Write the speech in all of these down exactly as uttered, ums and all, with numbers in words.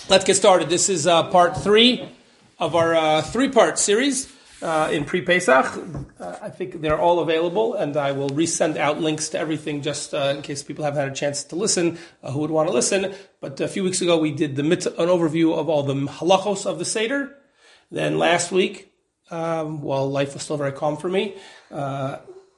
Let's get started. This is uh, part three of our uh, three-part series uh, in pre-Pesach. Uh, I think they're all available, and I will resend out links to everything just uh, in case people haven't had a chance to listen, uh, who would want to listen. But a few weeks ago, we did the mit- an overview of all the halachos of the Seder. Then last week, um, while life was still very calm for me, uh,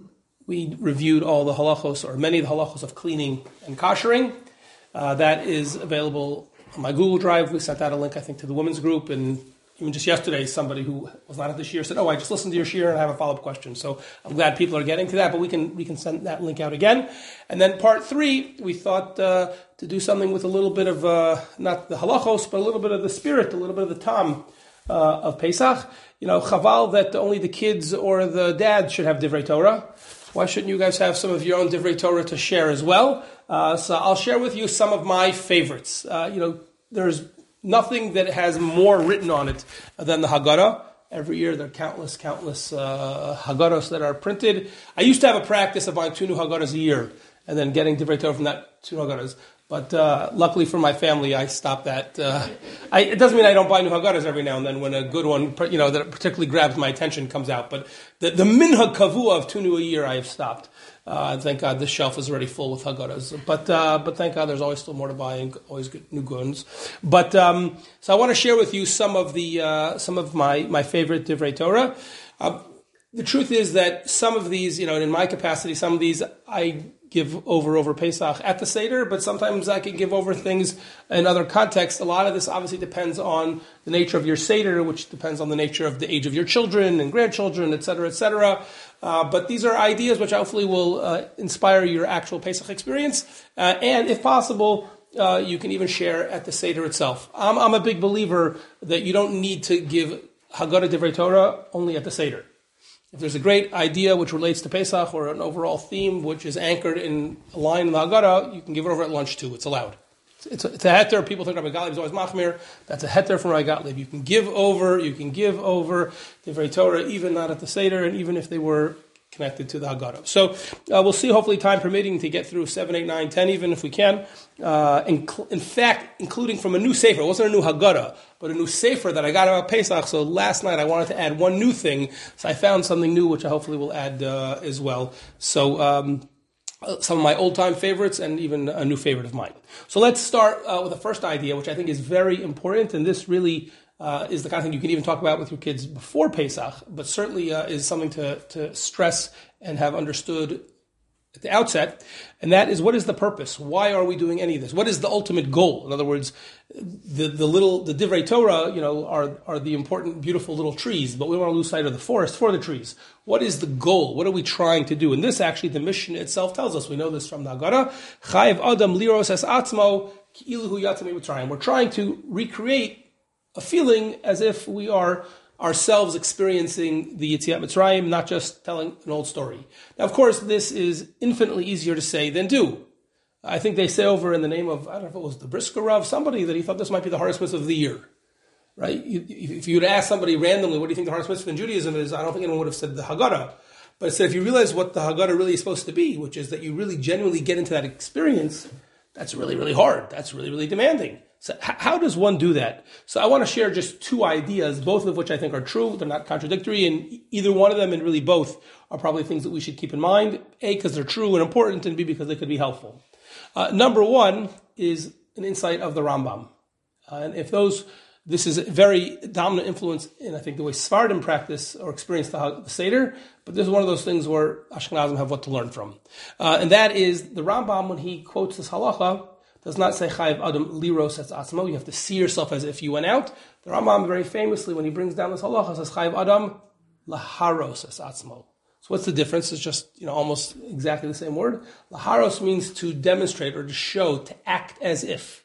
we reviewed all the halachos, or many of the halachos of cleaning and koshering. Uh, that is available on my Google Drive. We sent out a link, I think, to the women's group, and even just yesterday, somebody who was not at the shiur said, "Oh, I just listened to your shiur and I have a follow-up question." So I'm glad people are getting to that, but we can we can send that link out again. And then part three, we thought uh, to do something with a little bit of uh, not the halachos, but a little bit of the spirit, a little bit of the tam uh, of Pesach. You know, chaval that only the kids or the dad should have divrei Torah. Why shouldn't you guys have some of your own divrei Torah to share as well? Uh, so I'll share with you some of my favorites. Uh, you know, there's nothing that has more written on it than the Haggadah. Every year there are countless, countless uh, Haggadahs that are printed. I used to have a practice of buying two new Haggadahs a year and then getting divrei Torah from that two Haggadahs. But uh, luckily for my family, I stopped that. Uh, I, it doesn't mean I don't buy new Haggadahs every now and then when a good one, you know, that particularly grabs my attention comes out. But the, the minhag kavua of two new a year, I have stopped. Uh, thank God this shelf is already full with Haggadahs. But uh, but thank God there's always still more to buy and always good, new goods. But um, so I want to share with you some of the uh, some of my my favorite divrei Torah. Uh, the truth is that some of these, you know, in my capacity, some of these I give over over Pesach at the Seder, but sometimes I can give over things in other contexts. A lot of this obviously depends on the nature of your Seder, which depends on the nature of the age of your children and grandchildren, et cetera, et cetera. Uh, but these are ideas which hopefully will uh, inspire your actual Pesach experience. Uh, and if possible, uh, you can even share at the Seder itself. I'm, I'm a big believer that you don't need to give Haggadah Divrei Torah only at the Seder. If there's a great idea which relates to Pesach or an overall theme which is anchored in a line in the Haggadah, you can give it over at lunch too. It's allowed. It's a, it's a heter. People think Rabbi Gottlieb is always machmir. That's a heter from Rabbi Gottlieb. You can give over, you can give over Divrei Torah, even not at the Seder, and even if they were connected to the Haggadah. So uh, we'll see, hopefully time permitting, to get through seven, eight, nine, ten, even if we can. Uh, in, in fact, including from a new sefer. It wasn't a new Haggadah, but a new sefer that I got about Pesach. So last night I wanted to add one new thing. So I found something new, which I hopefully will add uh, as well. So um, some of my old-time favorites and even a new favorite of mine. So let's start uh, with the first idea, which I think is very important, and this really Uh, is the kind of thing you can even talk about with your kids before Pesach, but certainly uh, is something to, to stress and have understood at the outset, and that is, what is the purpose? Why are we doing any of this? What is the ultimate goal? In other words, the the little the divrei Torah, you know, are are the important, beautiful little trees, but we want to lose sight of the forest for the trees. What is the goal? What are we trying to do? And this actually, the mission itself tells us. We know this from the Haggadah. Chayev Adam liros es atzmo ki'ilu yatzeh mitzrayim. We're trying to recreate a feeling as if we are ourselves experiencing the Yetziat Mitzrayim, not just telling an old story. Now, of course, this is infinitely easier to say than do. I think they say over in the name of, I don't know if it was the Brisker Rav, somebody, that he thought this might be the hardest mitzvah of the year. Right? If you would ask somebody randomly, what do you think the hardest mitzvah in Judaism is, I don't think anyone would have said the Haggadah. But said, if you realize what the Haggadah really is supposed to be, which is that you really genuinely get into that experience, that's really, really hard. That's really, really demanding. So how does one do that? So I want to share just two ideas, both of which I think are true. They're not contradictory, and either one of them, and really both, are probably things that we should keep in mind. A, because they're true and important, and B, because they could be helpful. Uh, number one is an insight of the Rambam. Uh, and if those, this is a very dominant influence in, I think, the way Sephardim practice or experience the, the Seder, but this is one of those things where Ashkenazim have what to learn from. Uh, and that is, the Rambam, when he quotes this halacha, does not say chayev adam liros es atzmo. You have to see yourself as if you went out. The Rambam very famously, when he brings down this halacha, says chayev adam laharos es atzmo. So what's the difference? It's just, you know, almost exactly the same word. Laharos means to demonstrate or to show, to act as if.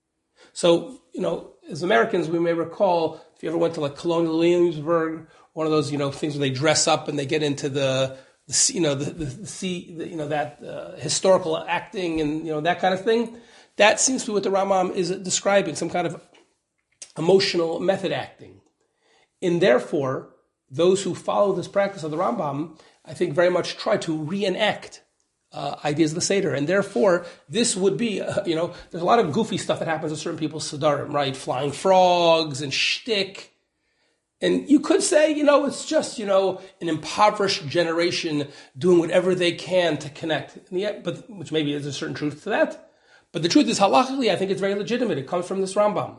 So, you know, as Americans, we may recall, if you ever went to like Colonial Williamsburg, one of those, you know, things where they dress up and they get into the, the you know, the, the, the, the you know, that uh, historical acting and, you know, that kind of thing. That seems to be what the Rambam is describing, some kind of emotional method acting. And therefore, those who follow this practice of the Rambam, I think, very much try to reenact uh, ideas of the Seder. And therefore, this would be, uh, you know, there's a lot of goofy stuff that happens with certain people's Sedarim, right? Flying frogs and shtick. And you could say, you know, it's just, you know, an impoverished generation doing whatever they can to connect. And yet, but which maybe is a certain truth to that. But the truth is, halachically, I think it's very legitimate. It comes from this Rambam.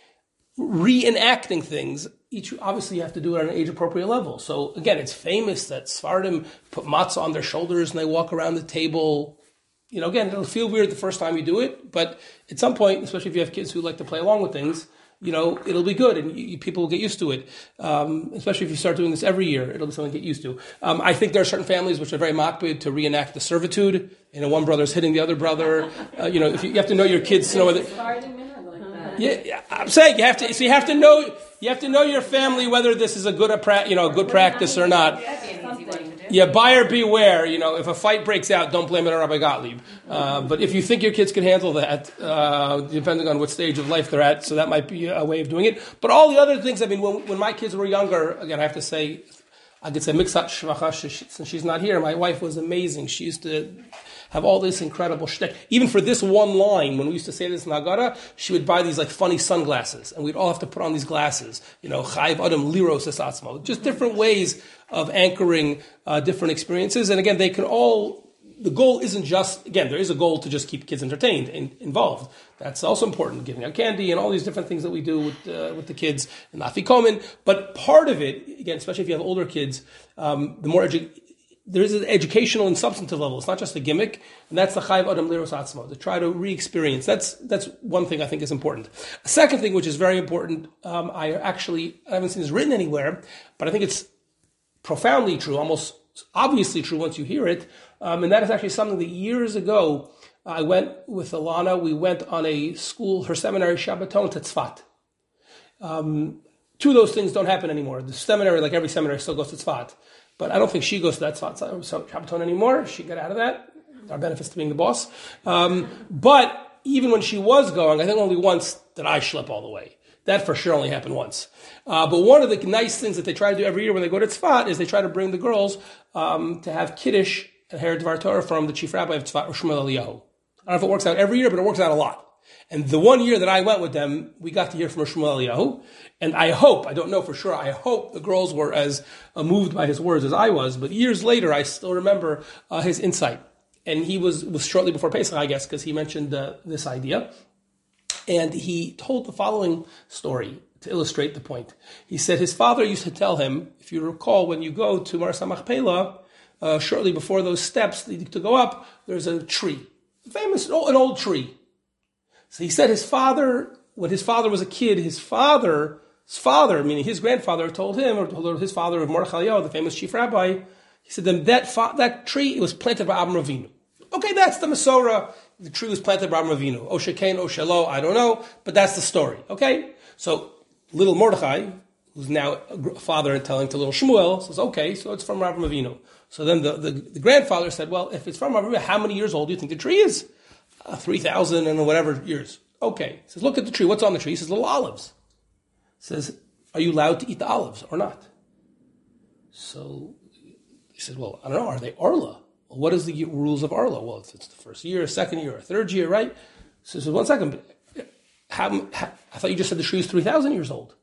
Reenacting things, each obviously you have to do it on an age-appropriate level. So again, it's famous that Sephardim put matzah on their shoulders and they walk around the table. You know, again, it'll feel weird the first time you do it, but at some point, especially if you have kids who like to play along with things, you know, it'll be good and you, people will get used to it. Um, especially if you start doing this every year, it'll be something to get used to. Um, I think there are certain families which are very makbid to reenact the servitude. You know, one brother's hitting the other brother. Uh, you know, if you, you have to know your kids to know whether. Yeah, yeah, I'm saying you have to. So you have to know. You have to know your family whether this is a good, you know, a good practice or not. Yeah, buyer beware. You know, if a fight breaks out, don't blame it on Rabbi Gottlieb. Uh, but if you think your kids can handle that, uh, depending on what stage of life they're at, so that might be a way of doing it. But all the other things, I mean, when, when my kids were younger, again, I have to say, I could say Mixat Shvacha, since she's not here, my wife was amazing. She used to have all this incredible shtick. Even for this one line, when we used to say this in Haggadah, she would buy these like funny sunglasses, and we'd all have to put on these glasses. You know, Chayiv Adam Liros Esatzmo. Just different ways of anchoring uh, different experiences. And again, they can all, the goal isn't just, again, there is a goal to just keep kids entertained and involved. That's also important, giving out candy and all these different things that we do with uh, with the kids in Afikomen. But part of it, again, especially if you have older kids, um, the more edu- there is an educational and substantive level. It's not just a gimmick, and that's the Chayiv Adam Liros Atzmo, to try to re-experience. That's that's one thing I think is important. A second thing, which is very important, um, I actually I haven't seen this written anywhere, but I think it's profoundly true, almost obviously true once you hear it, um, and that is actually something that years ago I went with Alana. We went on a school, her seminary, Shabbaton to Tzfat. Um, two of those things don't happen anymore. The seminary, like every seminary, still goes to Tzfat. But I don't think she goes to that Tzfat Shabbaton anymore. She got out of that. Our benefits to being the boss. Um, but even when she was going, I think only once did I schlep all the way. That for sure only happened once. Uh, but one of the nice things that they try to do every year when they go to Tzfat is they try to bring the girls um, to have Kiddush and Her Dvar Torah from the chief rabbi of Tzfat, Shmuel Eliyahu. I don't know if it works out every year, but it works out a lot. And the one year that I went with them, we got to hear from Shmuel Eliyahu. And I hope, I don't know for sure, I hope the girls were as uh, moved by his words as I was. But years later, I still remember uh, his insight. And he was, was shortly before Pesach, I guess, because he mentioned uh, this idea. And he told the following story to illustrate the point. He said his father used to tell him, if you recall, when you go to Maras HaMachpelah, uh, shortly before those steps to go up, there's a tree. Famous, an old tree. So he said his father, when his father was a kid, his father, his father, meaning his grandfather, told him, or told his father of Mordechai Eliyahu, the famous chief rabbi, he said then that fa- that tree, it was planted by Avraham Avinu. Okay, that's the Masorah. The tree was planted by Avraham Avinu. O Shekain, O Shelo, I don't know, but that's the story. Okay? So little Mordechai, who's now a father and telling to little Shmuel, says, okay, so it's from Avraham Avinu. So then the, the, the grandfather said, well, if it's from Avraham Avinu, how many years old do you think the tree is? Uh, three thousand and whatever years. Okay. He says, look at the tree. What's on the tree? He says, little olives. He says, are you allowed to eat the olives or not? So he says, well, I don't know. Are they Arla? Well, what is the rules of Arla? Well, it's, it's the first year, second year, third year, right? So he says, one second. How, how, I thought you just said the tree is three thousand years old.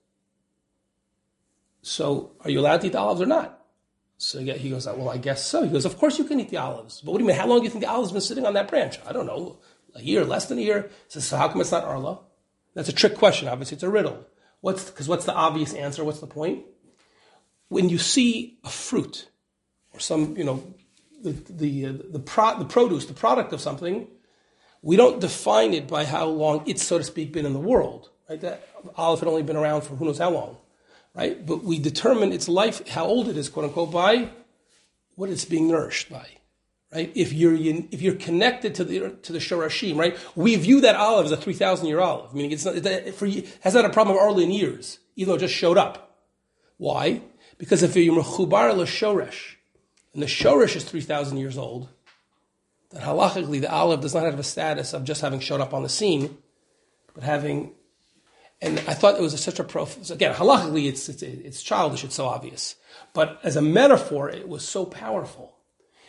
So are you allowed to eat the olives or not? So he goes, well, I guess so. He goes, of course you can eat the olives. But what do you mean? How long do you think the olives have been sitting on that branch? I don't know. A year, less than a year. He says, so how come it's not Arla? That's a trick question. Obviously, it's a riddle. What's because what's the obvious answer? What's the point? When you see a fruit or some, you know, the the uh, the, pro, the produce, the product of something, we don't define it by how long it's, so to speak, been in the world. Right? That olive had only been around for who knows how long. Right? But we determine its life, how old it is, quote unquote, by what it's being nourished by. Right? If you're if you're connected to the to the shorashim, right? We view that olive as a three thousand year olive. Meaning it's not, it for, has not a problem of early in years, even though it just showed up. Why? Because if you're mechubar l'shoresh, and the shoresh is three thousand years old, then halachically the olive does not have a status of just having showed up on the scene, but having. And I thought it was a, such a prof. Again, halachically it's, it's it's childish. It's so obvious, but as a metaphor, it was so powerful.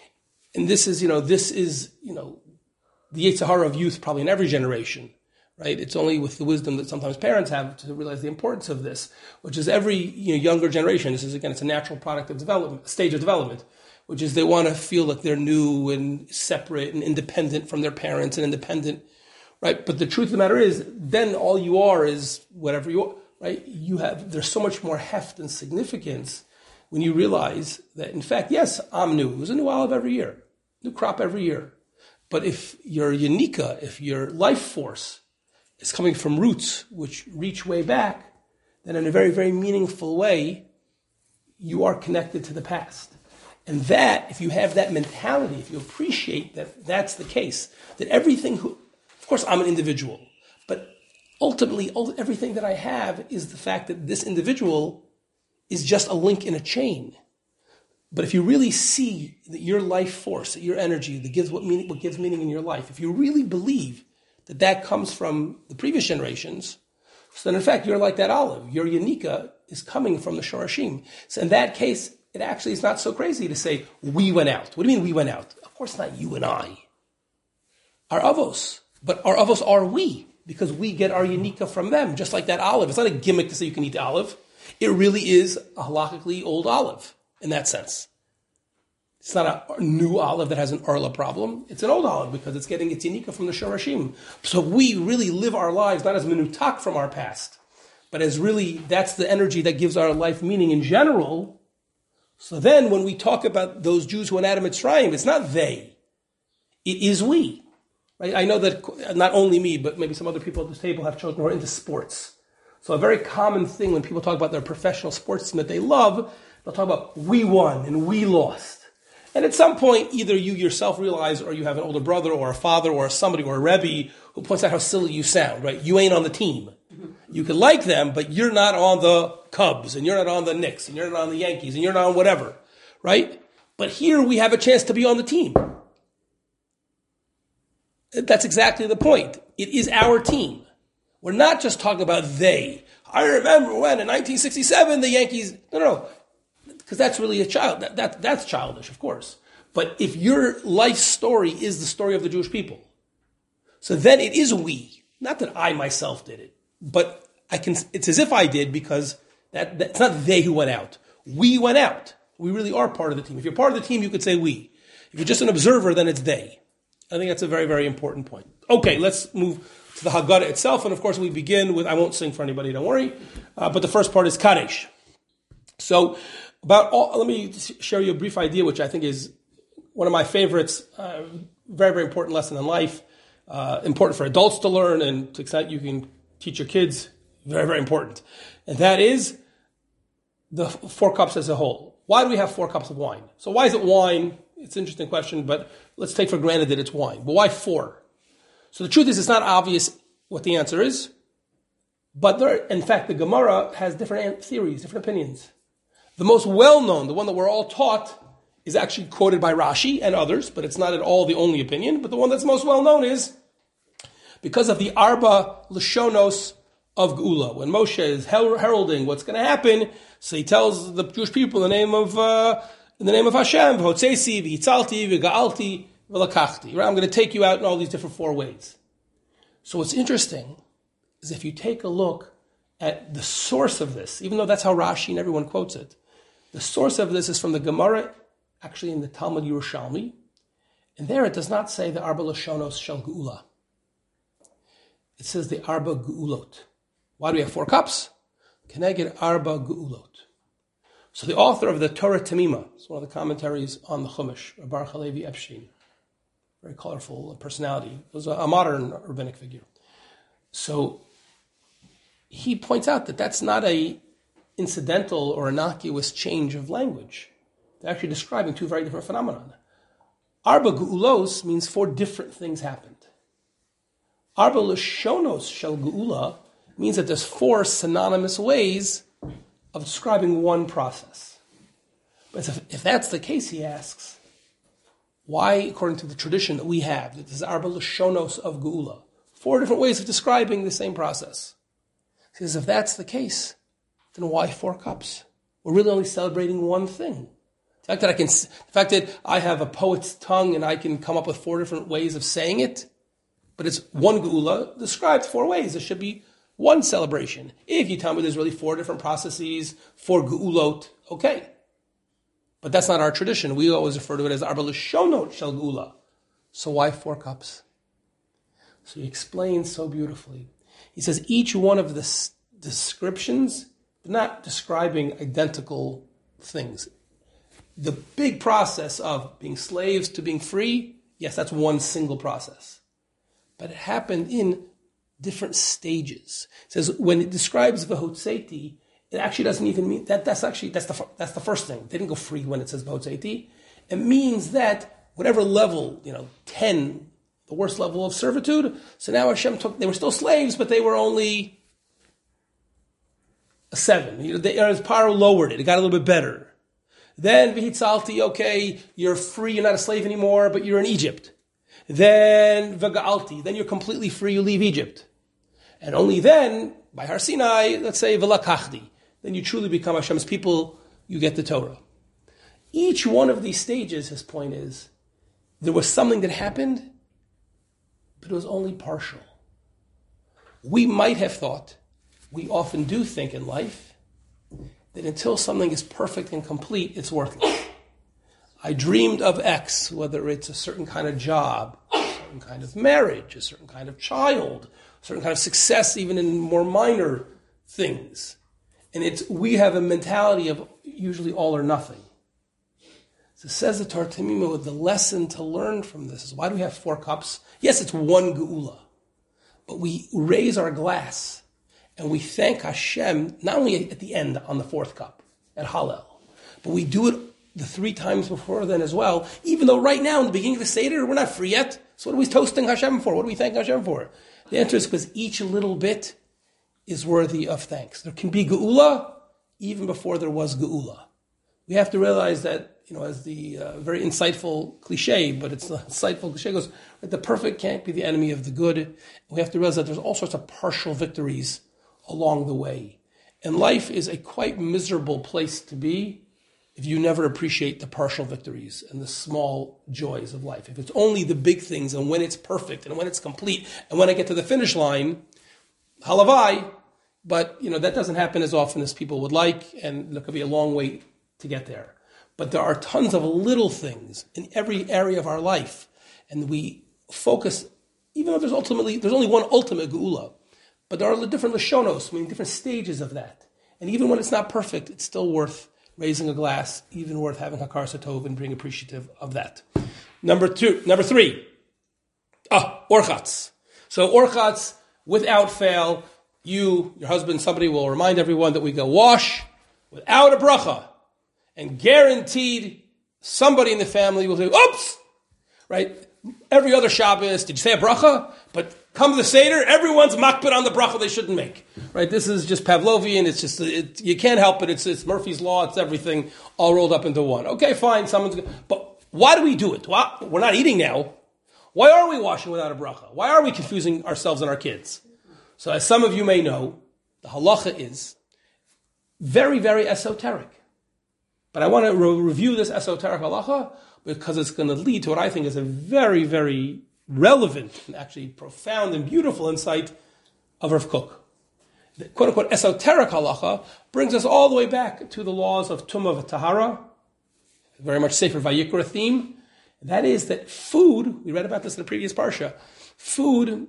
And this is, you know, this is, you know, the Yetzer Hara of youth probably in every generation, right? It's only with the wisdom that sometimes parents have to realize the importance of this, which is every, you know, younger generation. This is, again, it's a natural product of development, stage of development, which is they want to feel like they're new and separate and independent from their parents and independent, right? But the truth of the matter is, then all you are is whatever you are, right? You have, there's so much more heft and significance when you realize that, in fact, yes, I'm new. There's a new olive every year, new crop every year. But if your Yanika, if your life force is coming from roots which reach way back, then in a very, very meaningful way, you are connected to the past. And that, if you have that mentality, if you appreciate that that's the case, that everything, who, of course, I'm an individual, but ultimately, everything that I have is the fact that this individual is just a link in a chain. But if you really see that your life force, that your energy, that gives what meaning, what gives meaning in your life, if you really believe that that comes from the previous generations, so then in fact you're like that olive. Your Yanika is coming from the Shorashim. So in that case, it actually is not so crazy to say, we went out. What do you mean we went out? Of course not you and I. Our avos. But our avos are we, because we get our Yanika from them, just like that olive. It's not a gimmick to say you can eat the olive. It really is a halakhically old olive in that sense. It's not a new olive that has an Arla problem. It's an old olive because it's getting its Yanika from the Shorashim. So we really live our lives not as menutak from our past, but as really, that's the energy that gives our life meaning in general. So then when we talk about those Jews who went out of Mitzrayim, it's not they. It is we. Right? I know that not only me, but maybe some other people at this table have children who are into sports. So a very common thing when people talk about their professional sports team that they love, they'll talk about we won and we lost. And at some point, either you yourself realize or you have an older brother or a father or somebody or a Rebbe who points out how silly you sound, right? You ain't on the team. You can like them, but you're not on the Cubs and you're not on the Knicks and you're not on the Yankees and you're not on whatever, right? But here we have a chance to be on the team. That's exactly the point. It is our team. We're not just talking about they. I remember when in nineteen sixty-seven the Yankees, no, no, no. Because that's really a child. That, that, that's childish, of course. But if your life story is the story of the Jewish people, so then it is we. Not that I myself did it, but I can. It's as if I did because that, that it's not they who went out. We went out. We really are part of the team. If you're part of the team, you could say we. If you're just an observer, then it's they. I think that's a very, very important point. Okay, let's move to the Haggadah itself. And of course, we begin with, I won't sing for anybody, don't worry. Uh, but the first part is Kadesh. So, about all, let me share you a brief idea, which I think is one of my favorites, uh, very, very important lesson in life, uh, important for adults to learn, and to the extent you can teach your kids, very, very important. And that is the four cups as a whole. Why do we have four cups of wine? So why is it wine? It's an interesting question, but let's take for granted that it's wine. But why four? So the truth is, it's not obvious what the answer is, but there, in fact, the Gemara has different theories, different opinions. The most well-known, the one that we're all taught, is actually quoted by Rashi and others, but it's not at all the only opinion. But the one that's most well-known is because of the Arba Lashonos of Geula. When Moshe is heralding what's going to happen, so he tells the Jewish people in the name of uh, in the name of Hashem, V'hotzesi, v'yitzalti, v'ga'alti, v'lakachti. Right? I'm going to take you out in all these different four ways. So what's interesting is if you take a look at the source of this, even though that's how Rashi and everyone quotes it, the source of this is from the Gemara, actually in the Talmud Yerushalmi, and there it does not say the Arba Lashonos Shel Geula. It says the Arba Geulot. Why do we have four cups? Keneged Arba Geulot. So the author of the Torah Tamima, it's one of the commentaries on the Chumash, Rabbi Halevi Epstein, very colorful personality, was a, a modern rabbinic figure. So he points out that that's not a incidental or innocuous change of language. They're actually describing two very different phenomena. Arba Geulos means four different things happened. Arba Lashonos Shel Geula means that there's four synonymous ways of describing one process. But if, if that's the case, he asks, why, according to the tradition that we have, that there's Arba Lashonos of Geula, four different ways of describing the same process? He says, if that's the case, then why four cups? We're really only celebrating one thing. The fact that I can, the fact that I have a poet's tongue and I can come up with four different ways of saying it, but it's one geula describes four ways. There should be one celebration. If you tell me there's really four different processes, four geulot, okay. But that's not our tradition. We always refer to it as arba leshonot shel geula. So why four cups? So he explains so beautifully. He says each one of the s- descriptions, not describing identical things. The big process of being slaves to being free, yes, that's one single process. But it happened in different stages. It says when it describes v'hotzeti, it actually doesn't even mean that. That's actually that's the that's the first thing. They didn't go free when it says v'hotzeti. It means that whatever level, you know, ten, the worst level of servitude. So now Hashem took. They were still slaves, but they were only a seven. You know, they, his power lowered it. It got a little bit better. Then v'hitzalti, okay, you're free. You're not a slave anymore, but you're in Egypt. Then v'ga'alti, then you're completely free. You leave Egypt. And only then, by Har Sinai, let's say, v'lakachdi, then you truly become Hashem's people, you get the Torah. Each one of these stages, his point is, there was something that happened, but it was only partial. We might have thought, we often do think in life, that until something is perfect and complete, it's worthless. I dreamed of X, whether it's a certain kind of job, a certain kind of marriage, a certain kind of child, certain kind of success, even in more minor things. And it's we have a mentality of usually all or nothing. So says the Torah Tamima, the lesson to learn from this is, why do we have four cups? Yes, it's one geula. But we raise our glass and we thank Hashem, not only at the end on the fourth cup, at Hallel, but we do it the three times before then as well, even though right now in the beginning of the Seder, we're not free yet. So what are we toasting Hashem for? What are we thanking Hashem for? The answer is because each little bit is worthy of thanks. There can be geula even before there was geula. We have to realize that, you know, as the uh, very insightful cliche, but it's the insightful cliche goes, that the perfect can't be the enemy of the good. We have to realize that there's all sorts of partial victories along the way. And life is a quite miserable place to be if you never appreciate the partial victories and the small joys of life. If it's only the big things and when it's perfect and when it's complete and when I get to the finish line, halavai, but you know that doesn't happen as often as people would like, and there could be a long wait to get there. But there are tons of little things in every area of our life, and we focus, even though there's ultimately there's only one ultimate geula, but there are different lashonos, meaning different stages of that. And even when it's not perfect, it's still worth raising a glass, even worth having hakar satov and being appreciative of that. Number two, number three, ah, orchatz. So orchatz, without fail, you, your husband, somebody will remind everyone that we go wash without a bracha, and guaranteed somebody in the family will say, oops, right? Every other Shabbos, did you say a bracha? But come the Seder, everyone's makbid on the bracha they shouldn't make. Right? This is just Pavlovian. It's just, it, you can't help it. It's, it's Murphy's Law. It's everything all rolled up into one. Okay, fine. Someone's good. But why do we do it? Why, we're not eating now. Why are we washing without a bracha? Why are we confusing ourselves and our kids? So as some of you may know, the halacha is very, very esoteric. But I want to re- review this esoteric halacha because it's going to lead to what I think is a very, very relevant and actually profound and beautiful insight of Rav Kook. The quote-unquote esoteric halacha brings us all the way back to the laws of Tumah v'Tahara, very much Sefer Vayikra theme. That is that food, we read about this in the previous parsha, food,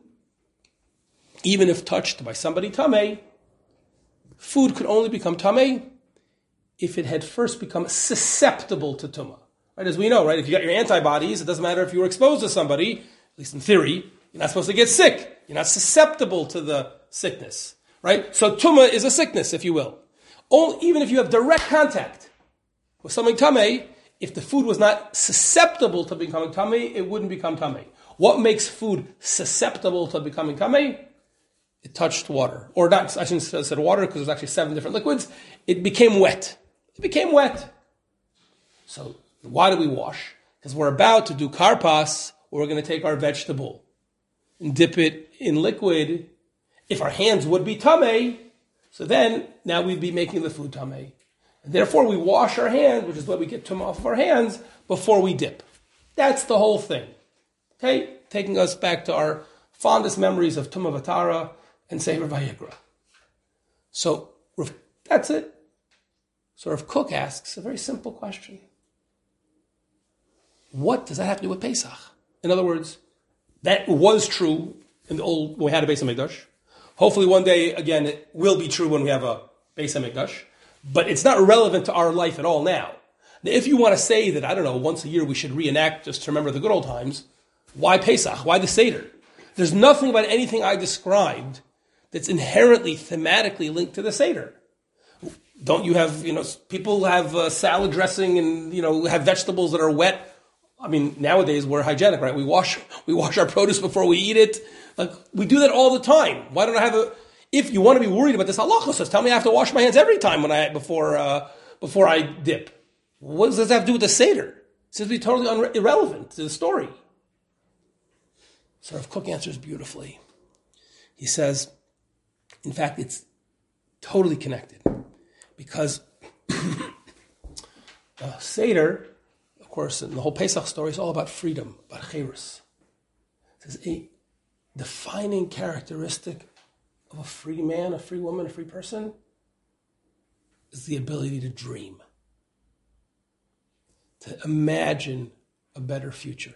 even if touched by somebody tamei, food could only become tamei if it had first become susceptible to tumah. Right, as we know, right? If you got your antibodies, it doesn't matter if you were exposed to somebody, at least in theory, you're not supposed to get sick. You're not susceptible to the sickness. Right? So tumah is a sickness, if you will. Only, even if you have direct contact with something tamei, if the food was not susceptible to becoming tamei, it wouldn't become tamei. What makes food susceptible to becoming tamei? It touched water. Or not, I shouldn't have said water because there's actually seven different liquids. It became wet. It became wet. So why do we wash? Because we're about to do karpas, where we're going to take our vegetable and dip it in liquid. If our hands would be tamei, so then now we'd be making the food tamei. And therefore, we wash our hands, which is why we get tumah off of our hands, before we dip. That's the whole thing. Okay? Taking us back to our fondest memories of Tumah Vatara and Sefer Vayikra. So, that's it. So Rav Kook asks a very simple question. What does that have to do with Pesach? In other words, that was true in the old, when we had a Beis HaMikdash. Hopefully one day, again, it will be true when we have a Beis HaMikdash. But it's not relevant to our life at all now. Now, if you want to say that, I don't know, once a year we should reenact just to remember the good old times, why Pesach? Why the Seder? There's nothing about anything I described that's inherently, thematically linked to the Seder. Don't you have, you know, people have uh, salad dressing and, you know, have vegetables that are wet. I mean, nowadays we're hygienic, right? We wash, we wash our produce before we eat it. Like, we do that all the time. Why don't I have a, if you want to be worried about this halacha, says, tell me I have to wash my hands every time when I, before, uh, before I dip. What does that have to do with the Seder? It seems to be totally unre- irrelevant to the story. So Rav Kook answers beautifully. He says, in fact, it's totally connected. Because uh, Seder, of course, in the whole Pesach story is all about freedom, about cherus. It says a defining characteristic of a free man, a free woman, a free person is the ability to dream, to imagine a better future.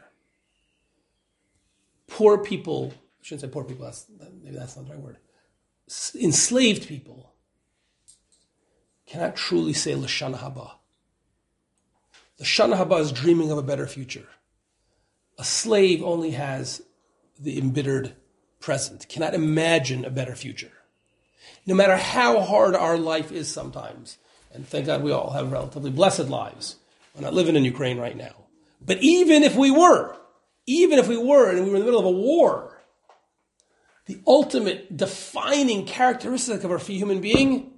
Poor people, I shouldn't say poor people, that's, maybe that's not the right word. Enslaved people cannot truly say L'shana haba. L'shana haba is dreaming of a better future. A slave only has the embittered present, cannot imagine a better future. No matter how hard our life is sometimes, and thank God we all have relatively blessed lives. We're not living in Ukraine right now. But even if we were, even if we were, and we were in the middle of a war, the ultimate defining characteristic of our human being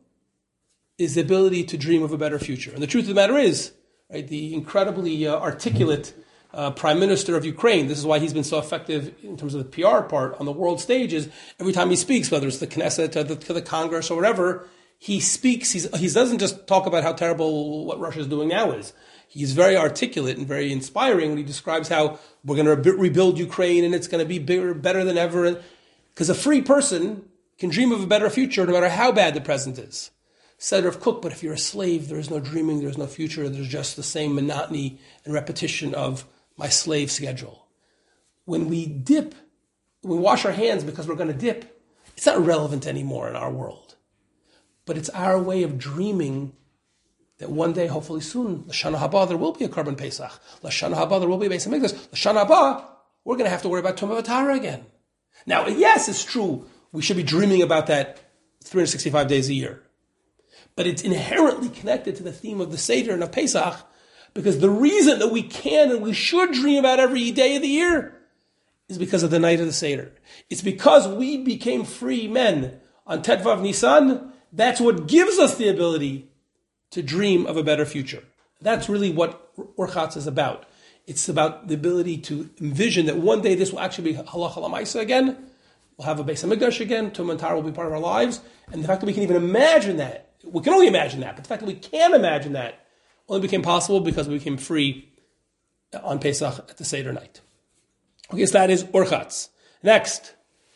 is the ability to dream of a better future. And the truth of the matter is, right, the incredibly uh, articulate uh, Prime Minister of Ukraine, this is why he's been so effective in terms of the P R part on the world stage, is every time he speaks, whether it's the Knesset to the, to the Congress or whatever, he speaks, he's, he doesn't just talk about how terrible what Russia is doing now is. He's very articulate and very inspiring when he describes how we're going to re- rebuild Ukraine and it's going to be bigger, better than ever. Because a free person can dream of a better future no matter how bad the present is. Said Rav Kook, but if you're a slave, there is no dreaming, there is no future, there's just the same monotony and repetition of my slave schedule. When we dip, we wash our hands because we're going to dip, it's not relevant anymore in our world. But it's our way of dreaming that one day, hopefully soon, L'shana haba, there will be a Korban Pesach. L'shana haba, there will be a Beis HaMikdash. L'shana haba, we're going to have to worry about Tumah Vatara again. Now, yes, it's true, we should be dreaming about that three hundred sixty-five days a year. But it's inherently connected to the theme of the Seder and of Pesach, because the reason that we can and we should dream about every day of the year is because of the night of the Seder. It's because we became free men on Tetvav Nisan. That's what gives us the ability to dream of a better future. That's really what Orchatz is about. It's about the ability to envision that one day this will actually be halacha l'maisa again. We'll have a Beis HaMikdash again. Tumah Vatara will be part of our lives. And the fact that we can even imagine that, we can only imagine that, but the fact that we can imagine that only became possible because we became free on Pesach at the Seder night. Okay, so that is Orchatz. Next,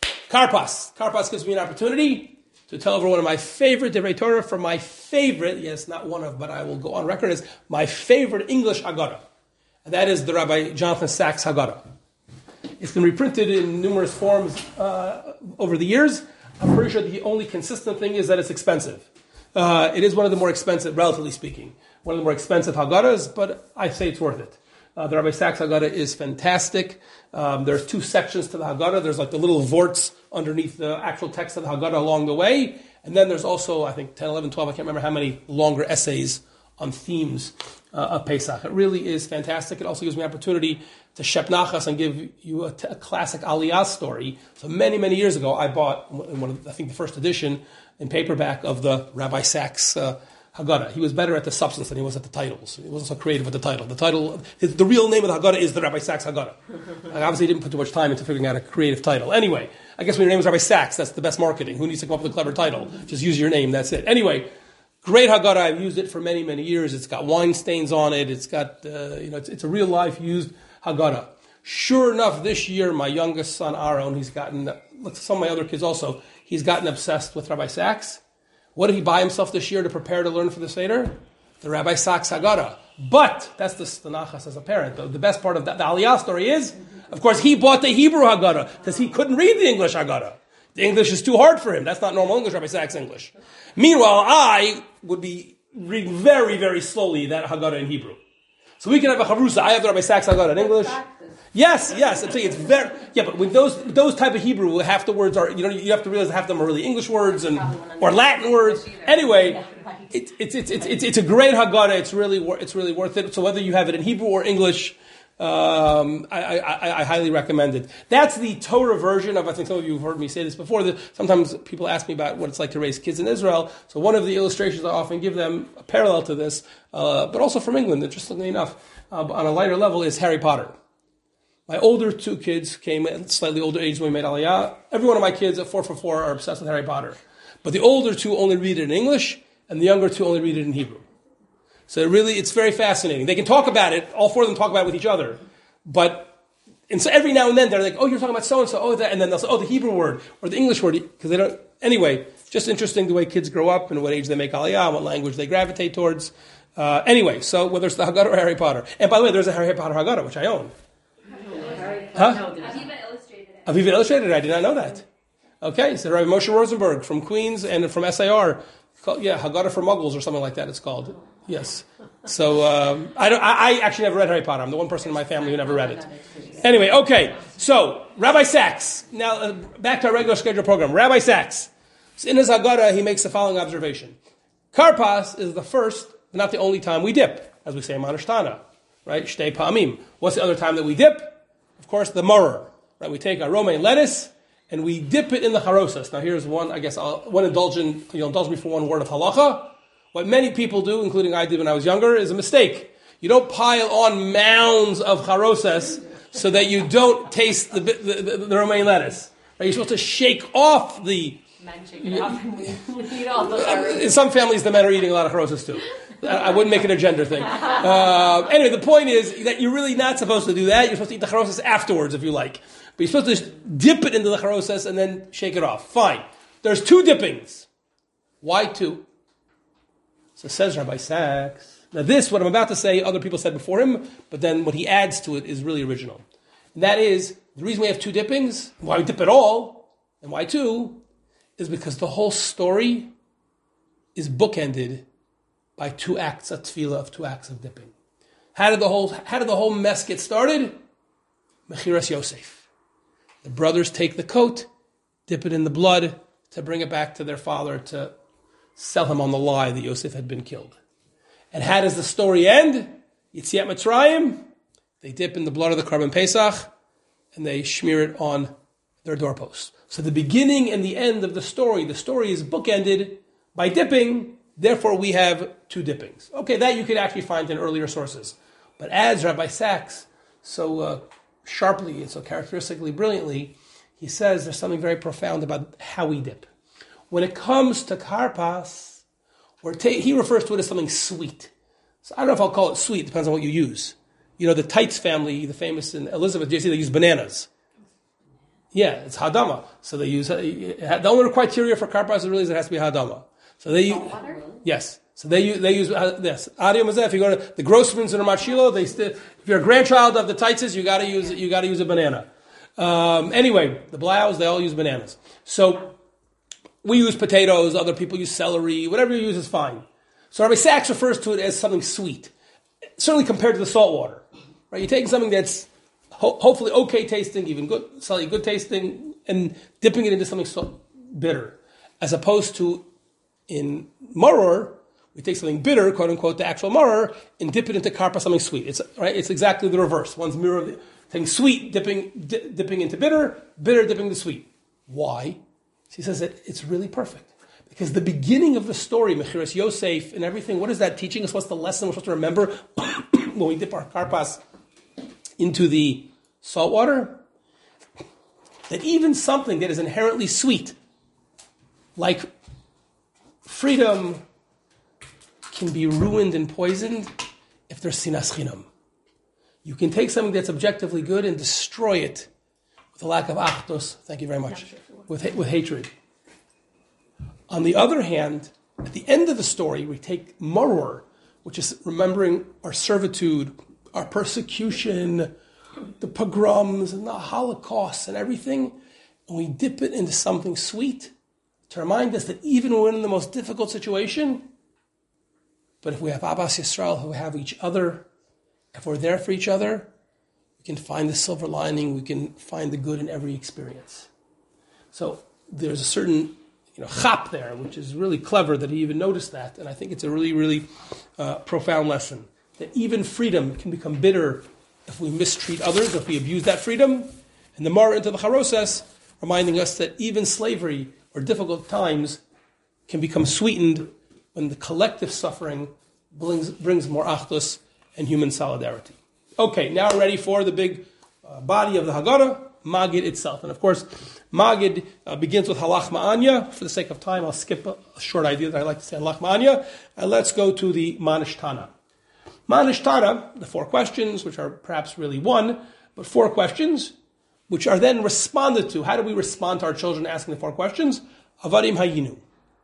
Karpas. Karpas gives me an opportunity to tell everyone of my favorite Divrei Torah from my favorite, yes, not one of, but I will go on record as my favorite English Haggadah. And that is the Rabbi Jonathan Sacks Haggadah. It's been reprinted in numerous forms uh, over the years. I'm pretty sure the only consistent thing is that it's expensive. Uh, it is one of the more expensive, relatively speaking, one of the more expensive Haggadahs, but I say it's worth it. Uh, the Rabbi Sacks Haggadah is fantastic. Um, there's two sections to the Haggadah. There's like the little vorts underneath the actual text of the Haggadah along the way. And then there's also, I think, ten, eleven, twelve, I can't remember how many longer essays on themes uh, of Pesach. It really is fantastic. It also gives me an opportunity to shep nachas and give you a, t- a classic Aliyah story. So many, many years ago, I bought, in one of, I think the first edition in paperback of the Rabbi Sacks uh, Haggadah. He was better at the substance than he was at the titles. He wasn't so creative with the title. The title, his, the real name of the Haggadah is the Rabbi Sacks Haggadah. I obviously didn't put too much time into figuring out a creative title. Anyway, I guess when your name is Rabbi Sacks, that's the best marketing. Who needs to come up with a clever title? Just use your name, that's it. Anyway, Great Haggadah. I've used it for many, many years. It's got wine stains on it. It's got, uh, you know, it's, it's a real life used Haggadah. Sure enough, this year, my youngest son, Aaron, he's gotten, look, some of my other kids also, he's gotten obsessed with Rabbi Sachs. What did he buy himself this year to prepare to learn for the Seder? The Rabbi Sachs Haggadah. But, that's the Stanachas as a parent. The, the best part of that, the Aliyah story is, of course, he bought the Hebrew Haggadah because he couldn't read the English Haggadah. The English is too hard for him. That's not normal English, Rabbi Sachs English. Meanwhile, I would be reading very, very slowly that Haggadah in Hebrew. So we can have a Chavrusa. I have the Rabbi Sachs Haggadah in English. Yes, yes. I'm saying it's very, yeah, but with those, those type of Hebrew, half the words are, you know, you have to realize half of them are really English words and, or Latin words. Anyway, it's, it's, it's, it's, it's, it's a great Haggadah. It's really, it's really worth it. So whether you have it in Hebrew or English, Um, I, I, I highly recommend it. That's the Torah version of, I think some of you have heard me say this before, that sometimes people ask me about what it's like to raise kids in Israel. So one of the illustrations I often give them, a parallel to this, uh, but also from England, interestingly enough, uh, on a lighter level, is Harry Potter. My older two kids came at slightly older age when we made Aliyah. Every one of my kids at four for four are obsessed with Harry Potter. But the older two only read it in English, and the younger two only read it in Hebrew. So really, it's very fascinating. They can talk about it. All four of them talk about it with each other. But and so every now and then, they're like, oh, you're talking about so-and-so, oh, that. And then they'll say, oh, the Hebrew word or the English word. Because they don't. Anyway, just interesting the way kids grow up and what age they make Aliyah, what language they gravitate towards. Uh, anyway, so whether it's the Haggadah or Harry Potter. And by the way, there's a Harry Potter Haggadah, which I own. Huh? Aviva illustrated it. Aviva illustrated it. I did not know that. Okay, so Rabbi Moshe Rosenberg from Queens and from S A R. Called, yeah, Haggadah for Muggles or something like that it's called. Yes. So, um, I, don't, I, I actually never read Harry Potter. I'm the one person in my family who never read it. Anyway, okay. So, Rabbi Sachs. Now, uh, back to our regular schedule program. Rabbi Sachs. So in his Haggadah, he makes the following observation. Karpas is the first, but not the only time we dip, as we say in Manashtana. Right? Shtei pa'amim. What's the other time that we dip? Of course, the maror. Right? We take our romaine lettuce, and we dip it in the harosas. Now, here's one, I guess, I'll, one indulgent, you'll indulge me for one word of halacha. What many people do, including I did when I was younger, is a mistake. You don't pile on mounds of charosas so that you don't taste the, the, the, the romaine lettuce. Right? You're supposed to shake off the... Men shake it off and we eat all the charosas. In some families, the men are eating a lot of charosas too. I wouldn't make it a gender thing. Uh, anyway, the point is that you're really not supposed to do that. You're supposed to eat the charosas afterwards if you like. But you're supposed to just dip it into the charosas and then shake it off. Fine. There's two dippings. Why two? So says Rabbi Sachs. Now this, what I'm about to say, other people said before him, but then what he adds to it is really original. And that is, the reason we have two dippings, why we dip at all, and why two, is because the whole story is bookended by two acts of tefillah, of two acts of dipping. How did the whole, how did the whole mess get started? Mechiras Yosef. The brothers take the coat, dip it in the blood to bring it back to their father to sell him on the lie that Yosef had been killed. And how does the story end? Yetziat Mitzrayim, they dip in the blood of the Karban Pesach, and they smear it on their doorposts. So the beginning and the end of the story, the story is bookended by dipping, therefore we have two dippings. Okay, that you could actually find in earlier sources. But as Rabbi Sachs so uh, sharply and so characteristically brilliantly, he says there's something very profound about how we dip. When it comes to karpas, or ta- he refers to it as something sweet. So I don't know if I'll call it sweet, depends on what you use. You know, the Teitz family, the famous in Elizabeth, do you see they use bananas? Yeah, it's hadama. So they use, uh, the only criteria for karpas really is it has to be hadama. So they use, yes. So they use, they use, uh, yes. Adiyam Mazeh, if you go to the Grossmans in Ramat Shiloh, they still, if you're a grandchild of the Teitzes, you gotta use, you gotta use a banana. Um, anyway, the Blaus, they all use bananas. So, we use potatoes, other people use celery, whatever you use is fine. So Rabbi Sachs refers to it as something sweet, certainly compared to the salt water. Right? You're taking something that's ho- hopefully okay tasting, even good, slightly good tasting, and dipping it into something so bitter. As opposed to in maror, we take something bitter, quote unquote, the actual maror, and dip it into karpa, something sweet. It's right. It's exactly the reverse. One's mirror, the, taking sweet, dipping, di- dipping into bitter, bitter, dipping into sweet. Why? He says that it's really perfect. Because the beginning of the story, Mechiras Yosef and everything, what is that teaching us? What's the lesson we're supposed to remember when we dip our karpas into the salt water? That even something that is inherently sweet, like freedom, can be ruined and poisoned if there's sinas chinam. You can take something that's objectively good and destroy it with a lack of achdus, thank you very much, with, with hatred. On the other hand, at the end of the story, we take maror, which is remembering our servitude, our persecution, the pogroms and the Holocaust and everything, and we dip it into something sweet to remind us that even when we're in the most difficult situation, but if we have Abbas Yisrael, who have each other, if we're there for each other, we can find the silver lining, we can find the good in every experience. So there's a certain you know, chap there, which is really clever that he even noticed that, and I think it's a really, really uh, profound lesson, that even freedom can become bitter if we mistreat others, if we abuse that freedom. And the Mar into the Charoses, reminding us that even slavery or difficult times can become sweetened when the collective suffering brings, brings more achdus and human solidarity. Okay, now we're ready for the big uh, body of the Haggadah, Magid itself. And of course, Magid uh, begins with Halach Ma'anya. For the sake of time, I'll skip a, a short idea that I like to say Halach Ma'anya, and let's go to the Manishtana. Manishtana, the four questions, which are perhaps really one, but four questions, which are then responded to. How do we respond to our children asking the four questions? Avadim Hayinu.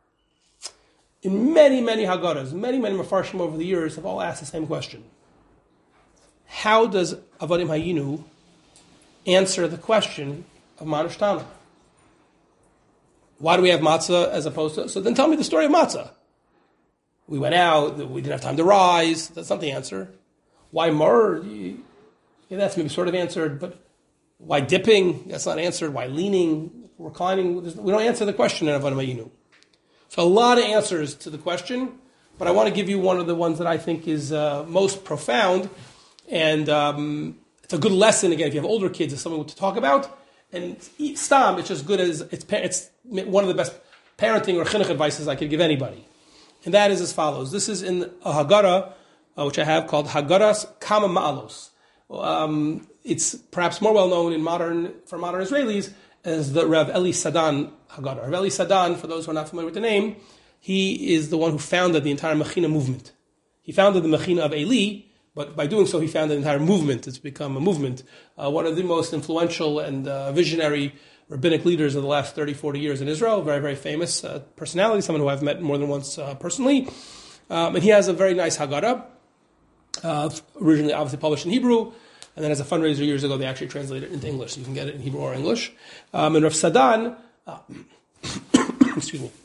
In many, many Haggadahs, many, many Mefarshim over the years have all asked the same question. How does Avadim Hayinu answer the question of Manishtana? Why do we have matzah as opposed to... So then tell me the story of matzah. We went out, we didn't have time to rise. That's not the answer. Why mar? Yeah, that's maybe sort of answered, but why dipping? That's not answered. Why leaning, reclining? We don't answer the question in Avadim Hayinu. So a lot of answers to the question, but I want to give you one of the ones that I think is uh, most profound, and um, it's a good lesson, again, if you have older kids, it's something to talk about, and stam, it's just good as, it's, it's one of the best parenting or chinuch advices I could give anybody. And that is as follows. This is in a Haggadah, uh, which I have called Haggadah's Kama Ma'alos. Um, it's perhaps more well known in modern, for modern Israelis, as the Rav Eli Sadan Haggadah. Rav Eli Sadan, for those who are not familiar with the name, he is the one who founded the entire Mechina movement. He founded the Mechina of Eli, but by doing so he founded the entire movement. It's become a movement. Uh, one of the most influential and uh, visionary rabbinic leaders of the last thirty, forty years in Israel, very, very famous uh, personality, someone who I've met more than once uh, personally. Um, and he has a very nice Haggadah, uh, originally obviously published in Hebrew, and then as a fundraiser years ago, they actually translated it into English. So you can get it in Hebrew or English. Um, and Rav Sadan, uh, excuse me,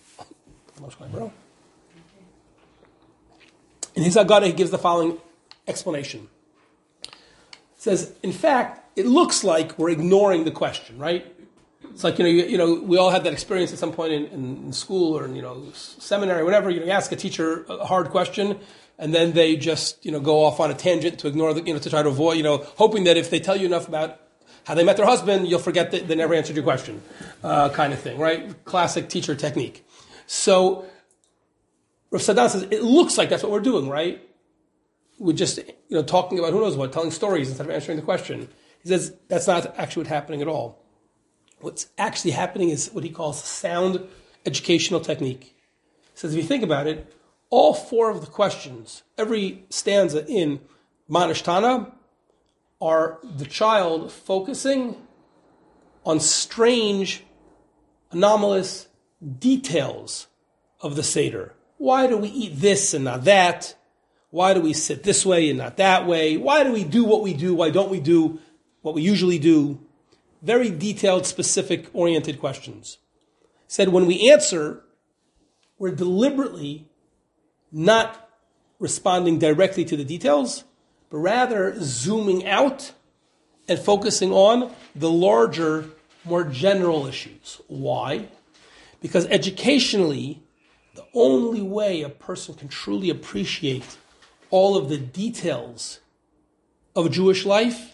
in his Haggadah, he gives the following explanation. It says, in fact, it looks like we're ignoring the question, right? It's like, you know, you, you know, we all had that experience at some point in, in, in school or in, you know, seminary, whatever. You know, you ask a teacher a hard question, and then they just, you know, go off on a tangent to ignore the, you know, to try to avoid, you know, hoping that if they tell you enough about how they met their husband, you'll forget that they never answered your question, uh, kind of thing, right? Classic teacher technique. So, Rav Sadan says, it looks like that's what we're doing, right? We're just, you know, talking about who knows what, telling stories instead of answering the question. He says, that's not actually what's happening at all. What's actually happening is what he calls sound educational technique. He says, if you think about it, all four of the questions, every stanza in Manishtana, are the child focusing on strange, anomalous details of the Seder. Why do we eat this and not that? Why do we sit this way and not that way? Why do we do what we do? Why don't we do what we usually do? Very detailed, specific, oriented questions. He said when we answer, we're deliberately not responding directly to the details, but rather zooming out and focusing on the larger, more general issues. Why? Because educationally, the only way a person can truly appreciate all of the details of Jewish life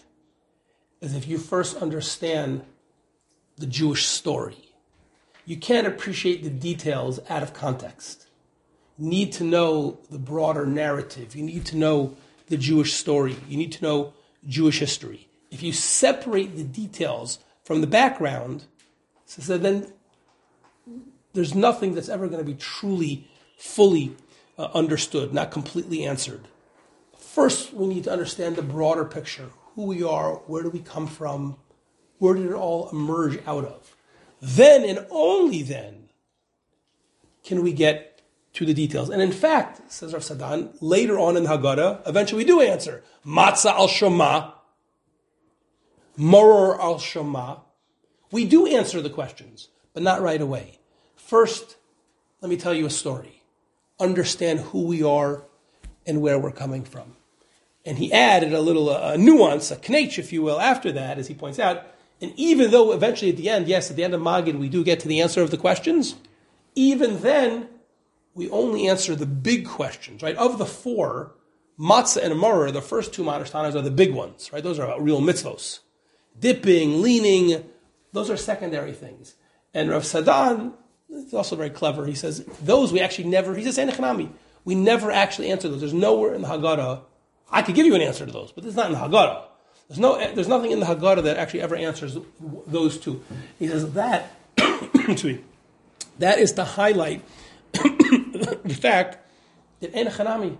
is if you first understand the Jewish story. You can't appreciate the details out of context. You need to know the broader narrative. You need to know the Jewish story. You need to know Jewish history. If you separate the details from the background, so then there's nothing that's ever going to be truly, fully uh, understood, not completely answered. First, we need to understand the broader picture. Who we are, where do we come from, where did it all emerge out of? Then, and only then, can we get to the details. And in fact, says Rav Sadan, later on in the Haggadah, eventually we do answer. Matzah al Shema, Moror al Shema. We do answer the questions, but not right away. First, let me tell you a story. Understand who we are and where we're coming from. And he added a little uh, nuance, a knetch, if you will, after that, as he points out. And even though eventually at the end, yes, at the end of Magid, we do get to the answer of the questions, even then, we only answer the big questions, right? Of the four, Matzah and Moror, the first two Maharshanas are the big ones, right? Those are about real mitzvos. Dipping, leaning, those are secondary things. And Rav Sadan is also very clever. He says, those we actually never, he says, Enechanami, we never actually answer those. There's nowhere in the Haggadah, I could give you an answer to those, but it's not in the Haggadah. There's no, there's nothing in the Haggadah that actually ever answers those two. He says that, that is to highlight the fact that Enechanami,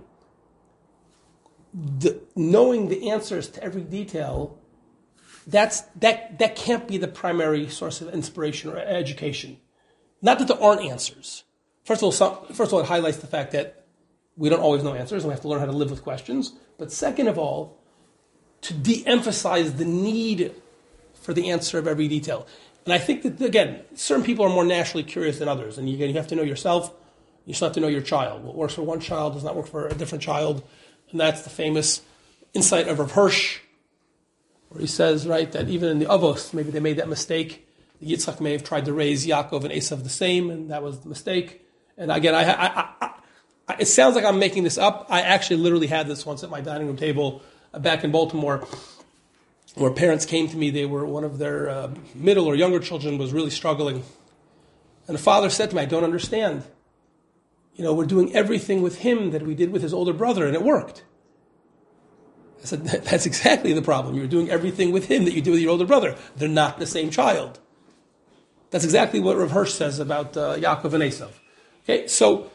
the, knowing the answers to every detail, that's that that can't be the primary source of inspiration or education. Not that there aren't answers. First of all, some, first of all, it highlights the fact that we don't always know answers, and we have to learn how to live with questions. But second of all, to de-emphasize the need for the answer of every detail. And I think that, again, certain people are more naturally curious than others, and you, you have to know yourself. You still have to know your child. What works for one child does not work for a different child, and that's the famous insight of Rav Hirsch, where he says, right, that even in the Avos, maybe they made that mistake. Yitzchak may have tried to raise Yaakov and Esav the same, and that was the mistake. And again, I, I, I, I, it sounds like I'm making this up. I actually literally had this once at my dining room table uh, back in Baltimore, where parents came to me. They were, one of their uh, middle or younger children was really struggling. And the father said to me, I don't understand. You know, we're doing everything with him that we did with his older brother, and it worked. I said, that's exactly the problem. You're doing everything with him that you do with your older brother. They're not the same child. That's exactly what Rav Hirsch says about uh, Yaakov and Esav. Okay, so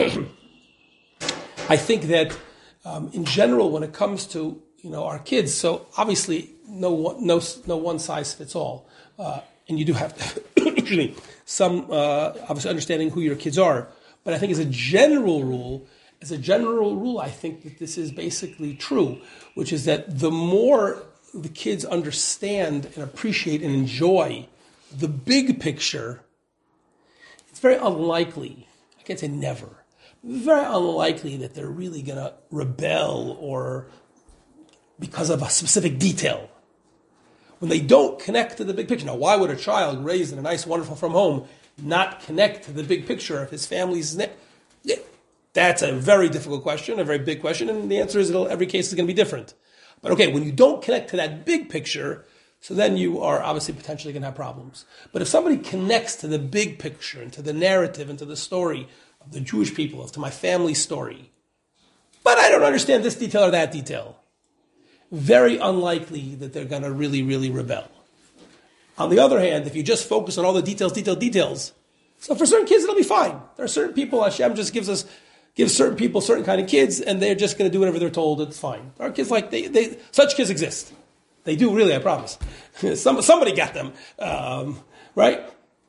I think that um, in general, when it comes to you know our kids, so obviously no no no one size fits all, uh, and you do have to, some uh, obviously understanding who your kids are. But I think as a general rule. As a general rule, I think that this is basically true, which is that the more the kids understand and appreciate and enjoy the big picture, it's very unlikely, I can't say never, very unlikely that they're really going to rebel or because of a specific detail. When they don't connect to the big picture. Now, why would a child raised in a nice, wonderful from home not connect to the big picture of his family's... Ne- yeah. That's a very difficult question, a very big question, and the answer is it'll, every case is going to be different. But okay, when you don't connect to that big picture, so then you are obviously potentially going to have problems. But if somebody connects to the big picture and to the narrative and to the story of the Jewish people, of to my family's story, but I don't understand this detail or that detail, very unlikely that they're going to really, really rebel. On the other hand, if you just focus on all the details, details, details, so for certain kids it'll be fine. There are certain people, Hashem just gives us Give certain people certain kind of kids, and they're just going to do whatever they're told. It's fine. Our kids, like they, they, such kids exist. They do really. I promise. Some, somebody got them, um, right?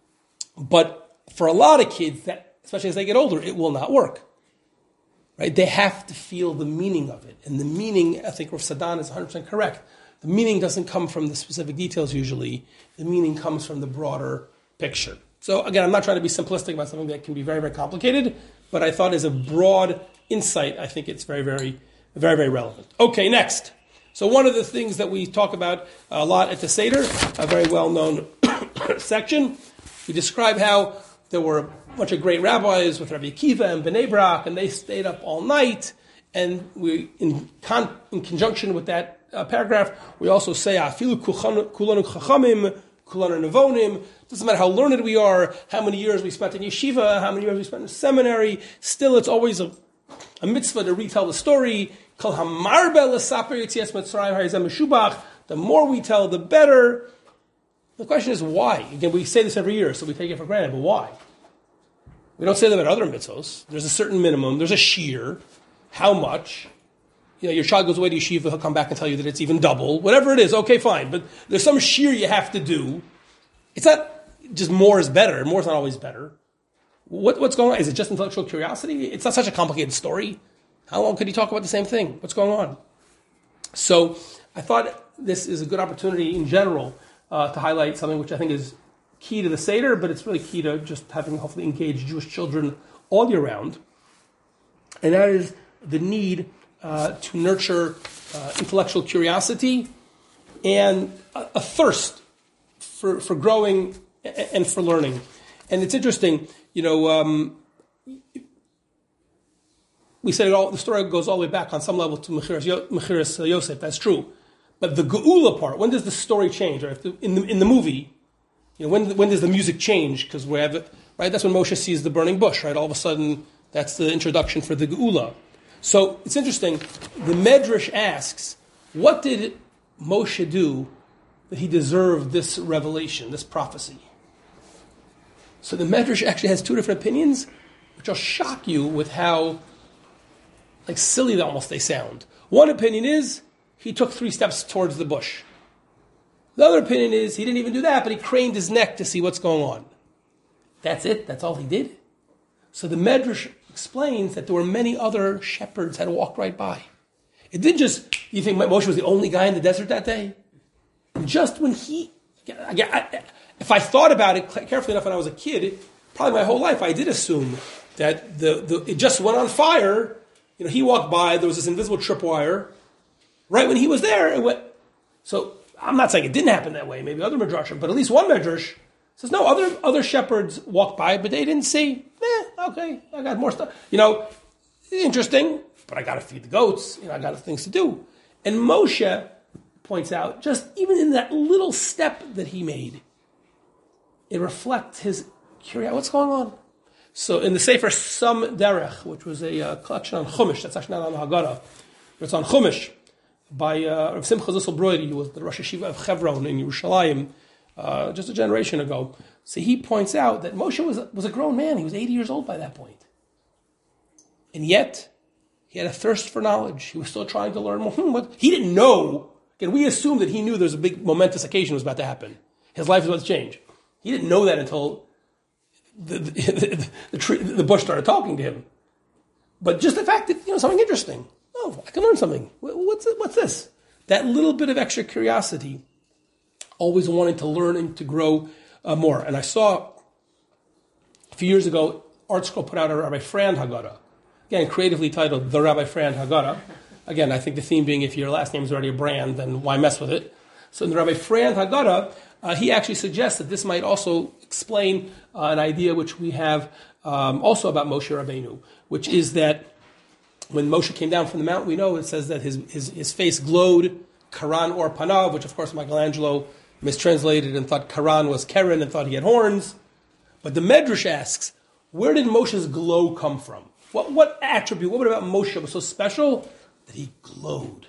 But for a lot of kids, that especially as they get older, it will not work. Right? They have to feel the meaning of it, and the meaning. I think Rav Sadan is one hundred percent correct. The meaning doesn't come from the specific details usually. The meaning comes from the broader picture. So again, I'm not trying to be simplistic about something that can be very, very complicated. But I thought as a broad insight, I think it's very, very, very, very relevant. Okay, next. So one of the things that we talk about a lot at the Seder, a very well-known section, we describe how there were a bunch of great rabbis with Rabbi Akiva and Bnei Brak, and they stayed up all night. And we, in, con, in conjunction with that uh, paragraph, we also say, "Afilu kulanu chachamim, kulanu nevonim." Doesn't matter how learned we are, how many years we spent in yeshiva, how many years we spent in seminary. Still, it's always a, a mitzvah to retell the story. The more we tell, the better. The question is why. Again, we say this every year, so we take it for granted. But why? We don't say that about other mitzvos. There's a certain minimum. There's a shear. How much? You know, your child goes away to yeshiva, he'll come back and tell you that it's even double. Whatever it is, okay, fine. But there's some shear you have to do. It's not just more is better. More is not always better. What, what's going on? Is it just intellectual curiosity? It's not such a complicated story. How long could he talk about the same thing? What's going on? So I thought this is a good opportunity in general uh, to highlight something which I think is key to the Seder, but it's really key to just having hopefully engaged Jewish children all year round. And that is the need uh, to nurture uh, intellectual curiosity and a, a thirst for, for growing and for learning. And it's interesting, you know, um, we said it all, the story goes all the way back on some level to Mechiras Yo- Mechiras Yosef, that's true. But the Geula part, when does the story change? Or if the, in the in the movie, you know, when when does the music change? Because we have it, right? That's when Moshe sees the burning bush, right? All of a sudden, that's the introduction for the Geula. So it's interesting. The Medrash asks, what did Moshe do that he deserved this revelation, this prophecy? So the Medrash actually has two different opinions, which will shock you with how like silly they almost they sound. One opinion is he took three steps towards the bush. The other opinion is he didn't even do that, but he craned his neck to see what's going on. That's it? That's all he did? So the Medrash explains that there were many other shepherds that walked right by. It didn't just, you think Moshe was the only guy in the desert that day? And just when he, if I thought about it carefully enough when I was a kid, probably my whole life I did assume that the, the it just went on fire. You know, he walked by, there was this invisible tripwire. Right when he was there, it went. So I'm not saying it didn't happen that way, maybe other Midrashim, but at least one Midrash says, no, other other shepherds walked by, but they didn't see. Eh, okay, I got more stuff. You know, interesting, but I got to feed the goats. You know, I got things to do. And Moshe points out, just even in that little step that he made, it reflects his curiosity. What's going on? So in the Sefer Sam Derech, which was a uh, collection on Chumash, that's actually not on the Haggadah, but it's on Chumash, by uh, Rav Simcha Zissel Broidi, who was the Rosh Hashiva of Hebron in Yerushalayim, uh, just a generation ago. So he points out that Moshe was, was a grown man. He was eighty years old by that point. And yet, he had a thirst for knowledge. He was still trying to learn more. But he didn't know. Again, we assume that he knew there was a big momentous occasion was about to happen. His life was about to change. He didn't know that until the, the, the, the, tree, the bush started talking to him. But just the fact that, you know, something interesting. Oh, I can learn something. What's it, what's this? That little bit of extra curiosity, always wanting to learn and to grow uh, more. And I saw a few years ago, Art Scroll put out a Rabbi Frand Haggadah. Again, creatively titled The Rabbi Frand Haggadah. Again, I think the theme being if your last name is already a brand, then why mess with it? So in the Rabbi Frand Haggadah, uh, he actually suggests that this might also explain uh, an idea which we have um, also about Moshe Rabbeinu, which is that when Moshe came down from the mountain, we know it says that his, his, his face glowed, Karan or Panav, which of course Michelangelo mistranslated and thought Karan was Karen and thought he had horns. But the Medrash asks, where did Moshe's glow come from? What, what attribute, what about Moshe was so special that he glowed?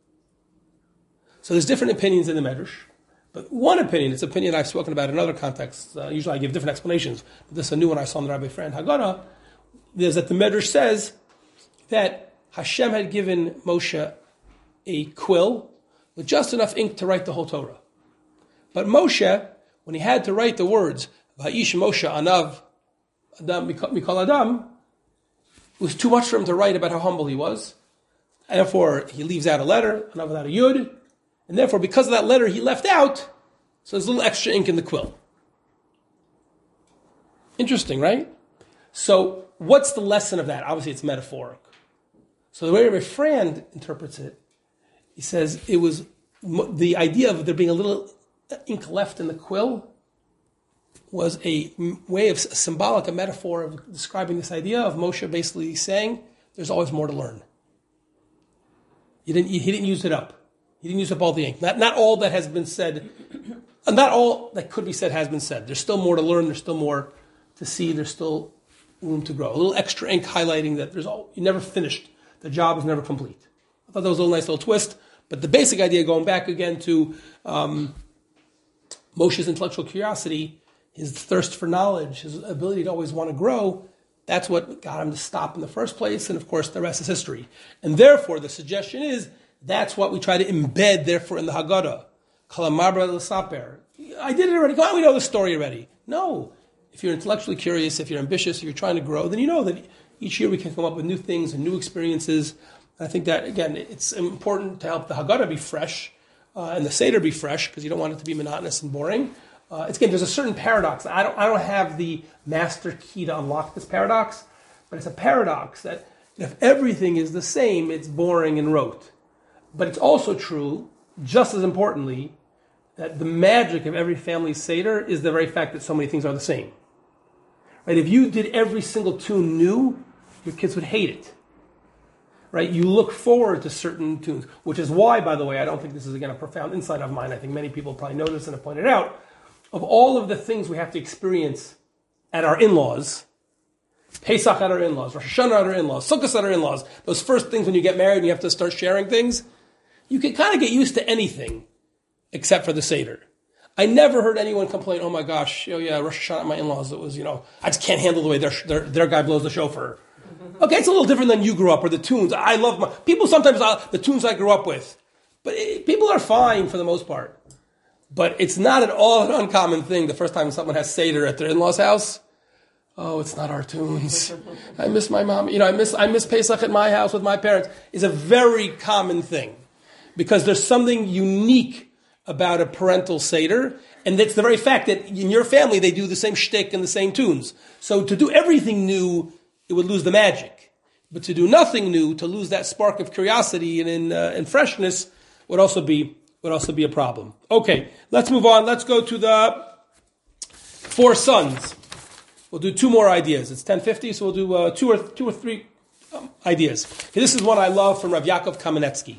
So there's different opinions in the Medrash. But one opinion, it's an opinion I've spoken about in other contexts. Uh, usually I give different explanations. But this is a new one I saw in the Rabbi Frand Haggadah. Is that the Medrash says that Hashem had given Moshe a quill with just enough ink to write the whole Torah. But Moshe, when he had to write the words, Vayish Moshe Anav Adam Mikol Adam, it was too much for him to write about how humble he was. And therefore, he leaves out a letter, Anav without a Yud. And therefore, because of that letter he left out, so there's a little extra ink in the quill. Interesting, right? So, what's the lesson of that? Obviously, it's metaphoric. So the way Rabbi Frand interprets it, he says it was the idea of there being a little ink left in the quill was a way of a symbolic, a metaphor of describing this idea of Moshe basically saying there's always more to learn. He didn't, he didn't use it up. He didn't use up all the ink. Not, not all that has been said, not all that could be said has been said. There's still more to learn. There's still more to see. There's still room to grow. A little extra ink highlighting that there's all, you never finished. The job is never complete. I thought that was a little nice little twist. But the basic idea, going back again to um, Moshe's intellectual curiosity, his thirst for knowledge, his ability to always want to grow, That's what got him to stop in the first place, and of course the rest is history. And therefore the suggestion is, that's what we try to embed, therefore, in the Haggadah. Kalamabra l'saper. I did it already. Come on, we know the story already. No. If you're intellectually curious, if you're ambitious, if you're trying to grow, then you know that each year we can come up with new things and new experiences. And I think that, again, it's important to help the Haggadah be fresh uh, and the Seder be fresh, because you don't want it to be monotonous and boring. Uh, it's, again, there's a certain paradox. I don't, I don't have the master key to unlock this paradox, but it's a paradox that if everything is the same, it's boring and rote. But it's also true, just as importantly, that the magic of every family Seder is the very fact that so many things are the same. Right? If you did every single tune new, your kids would hate it. Right? You look forward to certain tunes, which is why, by the way, I don't think this is, again, a profound insight of mine. I think many people probably know this and have pointed out. Of all of the things we have to experience at our in-laws, Pesach at our in-laws, Rosh Hashanah at our in-laws, Sukkot at our in-laws, those first things when you get married and you have to start sharing things, you can kind of get used to anything except for the Seder. I never heard anyone complain, oh my gosh, oh yeah, Rosh Hashanah at my in-laws, it was, you know, I just can't handle the way their, their, their guy blows the shofar. Okay, it's a little different than you grew up, or the tunes. I love my, people sometimes, uh, the tunes I grew up with. But it, people are fine for the most part. But it's not at all an uncommon thing the first time someone has Seder at their in-laws' house. Oh, it's not our tunes. I miss my mom. You know, I miss I miss Pesach at my house with my parents. Is a very common thing. Because there's something unique about a parental Seder, and it's the very fact that in your family they do the same shtick and the same tunes. So to do everything new, it would lose the magic. But to do nothing new, to lose that spark of curiosity and, in, uh, and freshness, would also be would also be a problem. Okay, let's move on. Let's go to the four sons. We'll do two more ideas. It's ten fifty, so we'll do uh, two or two or three um, ideas. Okay, this is one I love from Rav Yaakov Kamenetsky.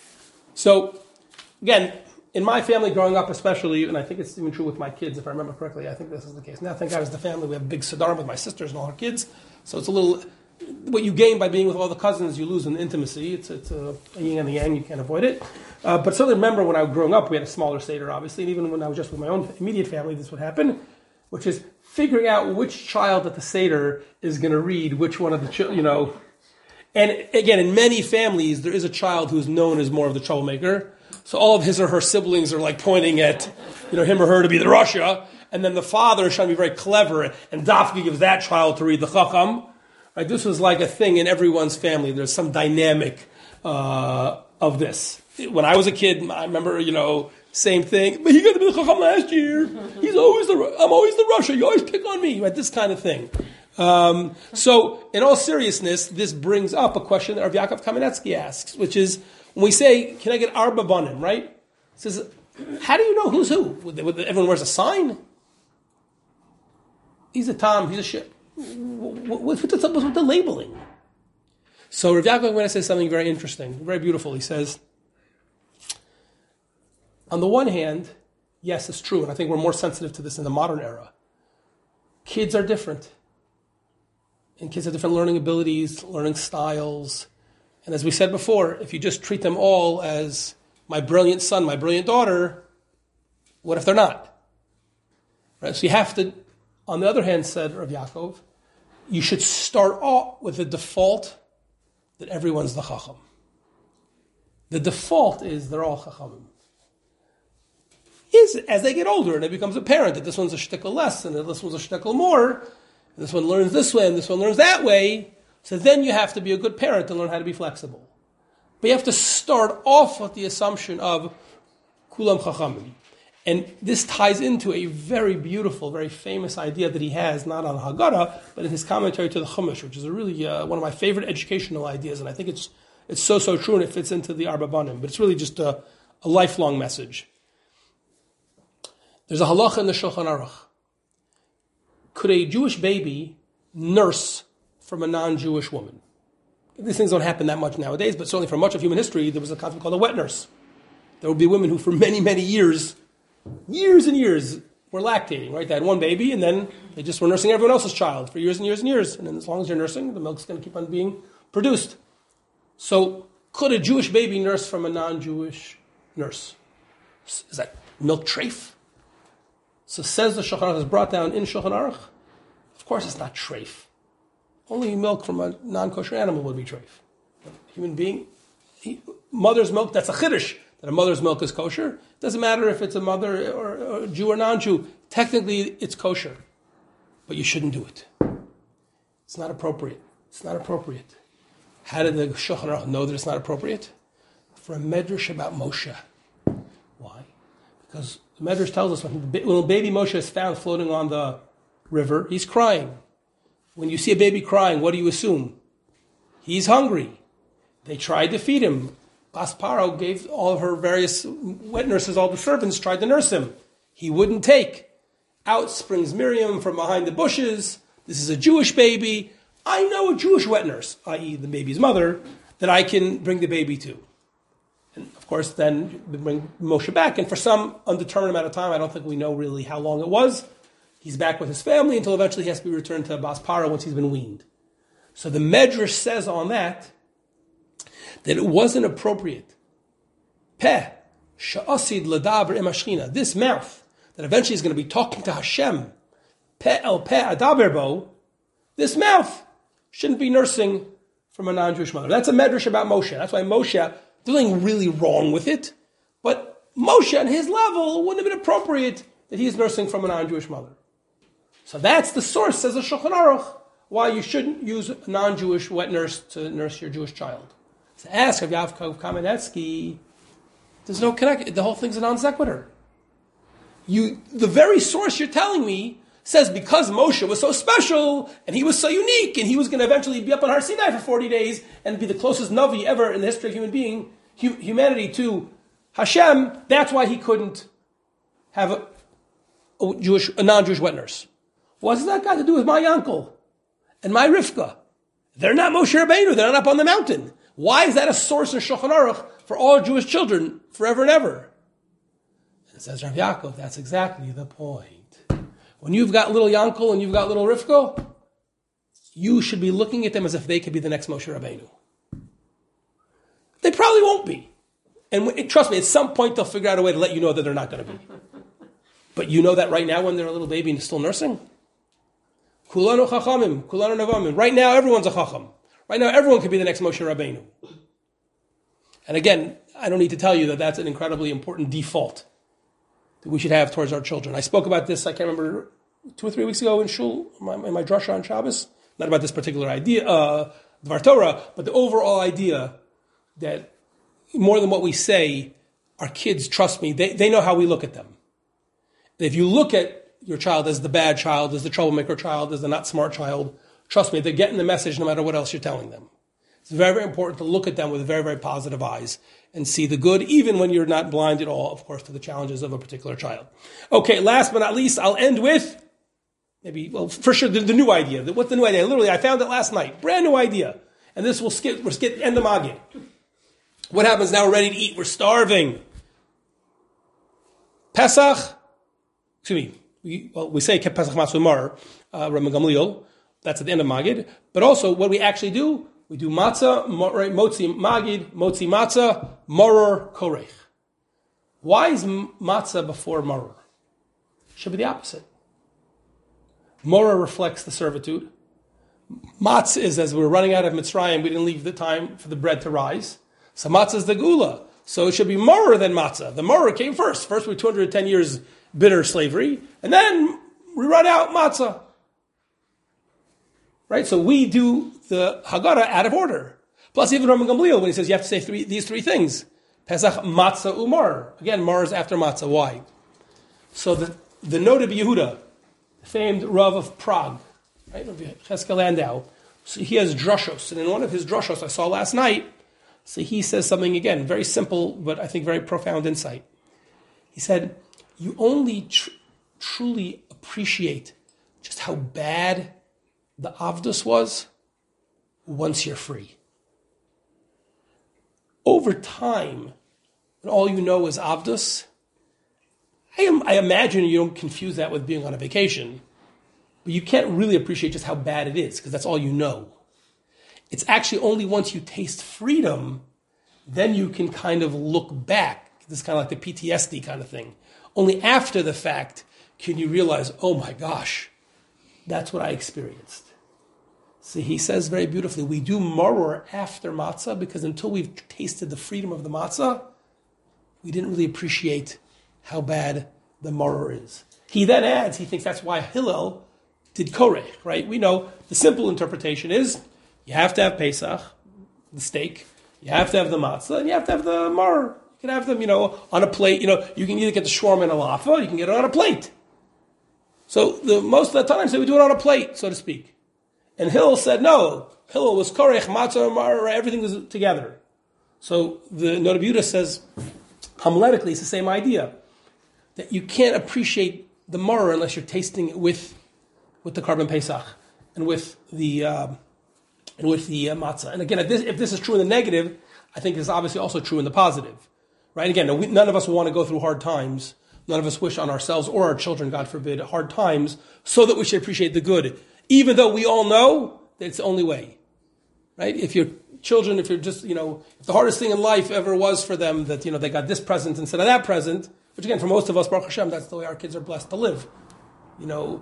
So, again, in my family growing up especially, and I think it's even true with my kids, if I remember correctly, I think this is the case. Now, thank God, as the family, we have a big Siddur with my sisters and all our kids, so it's a little, what you gain by being with all the cousins, you lose in intimacy. It's, it's a, a yin and a yang, you can't avoid it. Uh, but certainly remember when I was growing up, we had a smaller Seder, obviously, and even when I was just with my own immediate family, this would happen, which is figuring out which child at the Seder is going to read which one of the, ch- you know. And again, in many families, there is a child who's known as more of the troublemaker. So all of his or her siblings are like pointing at, you know, him or her to be the Russia, and then the father is trying to be very clever, and Dafki gives that child to read the Chacham. Right? This was like a thing in everyone's family. There's some dynamic uh, of this. When I was a kid, I remember, you know, same thing. But he got to be the Chacham last year. He's always the, I'm always the Russia. You always pick on me. Right? This kind of thing. Um, so, in all seriousness, this brings up a question that Rav Yaakov Kamenetsky asks, which is, when we say, can I get arba banim, right? It says, how do you know who's who? Would they, would everyone wears a sign? He's a Tom, he's a shit. What's with the, with the labeling? So Rav Yaakov Kamenetsky says something very interesting, very beautiful. He says, on the one hand, yes, it's true, and I think we're more sensitive to this in the modern era. Kids are different. And kids have different learning abilities, learning styles. And as we said before, if you just treat them all as my brilliant son, my brilliant daughter, what if they're not? Right? So you have to, on the other hand, said Rav Yaakov, you should start off with the default that everyone's the Chacham. The default is they're all Chachamim. Is as they get older and it becomes apparent that this one's a shtickle less and this one's a shtickle more, and this one learns this way and this one learns that way, so then you have to be a good parent and learn how to be flexible. But you have to start off with the assumption of Kulam Chachamim. And this ties into a very beautiful, very famous idea that he has, not on Haggadah, but in his commentary to the Chumash, which is a really uh, one of my favorite educational ideas, and I think it's it's so, so true, and it fits into the Arba Banim. But it's really just a, a lifelong message. There's a halacha in the Shulchan Aruch. Could a Jewish baby nurse from a non-Jewish woman? These things don't happen that much nowadays, but certainly for much of human history, there was a concept called a wet nurse. There would be women who for many, many years, years and years, were lactating, right? They had one baby, and then they just were nursing everyone else's child for years and years and years. And then as long as you're nursing, the milk's going to keep on being produced. So could a Jewish baby nurse from a non-Jewish nurse? Is that milk treif? So says the Shulchan Aruch, is brought down in Shulchan Aruch. Of course it's not treif. Only milk from a non-kosher animal would be treif. Human being, he, mother's milk, that's a chiddush, that a mother's milk is kosher. Doesn't matter if it's a mother or, or Jew or non-Jew. Technically, it's kosher. But you shouldn't do it. It's not appropriate. It's not appropriate. How did the Shulchan Aruch know that it's not appropriate? For a medrash about Moshe. Why? Because the medrash tells us when, when baby Moshe is found floating on the river, he's crying. When you see a baby crying, what do you assume? He's hungry. They tried to feed him. Bas Paro gave all of her various wet nurses, all the servants tried to nurse him. He wouldn't take. Out springs Miriam from behind the bushes. This is a Jewish baby. I know a Jewish wet nurse, that is the baby's mother, that I can bring the baby to. And of course, then we bring Moshe back. And for some undetermined amount of time, I don't think we know really how long it was, he's back with his family until eventually he has to be returned to Bas Paro once he's been weaned. So the Medrash says on that, that it wasn't appropriate. Peh, sha'asid ladaber im hashchina. This mouth, that eventually is going to be talking to Hashem, peh el peh adaber bo, this mouth shouldn't be nursing from a non-Jewish mother. That's a medrash about Moshe. That's why Moshe, there's nothing really wrong with it, but Moshe on his level wouldn't have been appropriate that he's nursing from a non-Jewish mother. So that's the source, says the Shulchan Aruch, why you shouldn't use a non-Jewish wet nurse to nurse your Jewish child. So ask Rav Yaakov Kamenetsky, there's no connect. The whole thing's a non sequitur. You, the very source you're telling me says because Moshe was so special and he was so unique and he was going to eventually be up on Har Sinai for forty days and be the closest Navi ever in the history of human being, hu- humanity to Hashem, that's why he couldn't have a, a Jewish, a non-Jewish wet nurse. What does that got to do with my uncle and my Rivka? They're not Moshe Rabbeinu. They're not up on the mountain. Why is that a source in Shulchan Aruch for all Jewish children forever and ever? And says Rav Yaakov, that's exactly the point. When you've got little Yankel and you've got little Rivka, you should be looking at them as if they could be the next Moshe Rabbeinu. They probably won't be. And trust me, at some point they'll figure out a way to let you know that they're not going to be. But you know that right now when they're a little baby and still nursing? Kulanu chachamim, kulanu navamim. Right now everyone's a chacham. Right now, everyone could be the next Moshe Rabbeinu. And again, I don't need to tell you that that's an incredibly important default that we should have towards our children. I spoke about this, I can't remember, two or three weeks ago in Shul, in my, in my drasha on Shabbos. Not about this particular idea, uh, Dvar Torah, but the overall idea that more than what we say, our kids, trust me, they, they know how we look at them. If you look at your child as the bad child, as the troublemaker child, as the not smart child, trust me, they're getting the message no matter what else you're telling them. It's very, very important to look at them with very, very positive eyes and see the good, even when you're not blind at all, of course, to the challenges of a particular child. Okay, last but not least, I'll end with, maybe, well, for sure, the, the new idea. The, what's the new idea? Literally, I found it last night. Brand new idea. And this will skip, we're skip end of Magid. What happens now? We're ready to eat. We're starving. Pesach, excuse me, we, well, we say Pesach Matzah Mar, uh, Rabbi Gamliel. That's at the end of Magid. But also, what we actually do, we do matzah, right, motzi Magid, motzi matzah, maror korech. Why is matzah before maror? Should be the opposite. Maror reflects the servitude. Matzah is as we're running out of Mitzrayim, we didn't leave the time for the bread to rise. So matzah is the gula. So it should be maror than matzah. The maror came first. First we two hundred ten years bitter slavery, and then we run out matzah. Right, so we do the Haggadah out of order. Plus, even Rabbi Gamliel, when he says you have to say three, these three things, Pesach, Matzah, Umar. Again, Mar is after Matzah. Why? So the the Noda B'Yehuda, the famed Rav of Prague, right, Rav Cheskel Landau, so he has drushos, and in one of his drushos I saw last night, so he says something again very simple, but I think very profound insight. He said, "You only tr- truly appreciate just how bad the Avdus was once you're free. Over time, when all you know is Avdus, I, am, I imagine you don't confuse that with being on a vacation, but you can't really appreciate just how bad it is, because that's all you know. It's actually only once you taste freedom, then you can kind of look back. This is kind of like the P T S D kind of thing. Only after the fact can you realize, oh my gosh, that's what I experienced. So he says very beautifully, we do maror after matzah because until we've tasted the freedom of the matzah, we didn't really appreciate how bad the maror is. He then adds, he thinks that's why Hillel did korech, right? We know the simple interpretation is you have to have Pesach, the steak, you have to have the matzah, and you have to have the maror. You can have them, you know, on a plate. You know, you can either get the shawarma and a laffa, you can get it on a plate. So the most of the times they would do it on a plate, so to speak. And Hillel said, no, Hillel was korech, matzah, maror, everything was together. So the Noda B'Yehuda says, homiletically, it's the same idea. That you can't appreciate the maror unless you're tasting it with, with the Karban Pesach and with the uh, and with the uh, matzah. And again, if this, if this is true in the negative, I think it's obviously also true in the positive. Right? Again, we, none of us want to go through hard times. None of us wish on ourselves or our children, God forbid, hard times, so that we should appreciate the good. Even though we all know that it's the only way. Right? If your children, if you're just, you know, if the hardest thing in life ever was for them that, you know, they got this present instead of that present, which again, for most of us, Baruch Hashem, that's the way our kids are blessed to live. You know,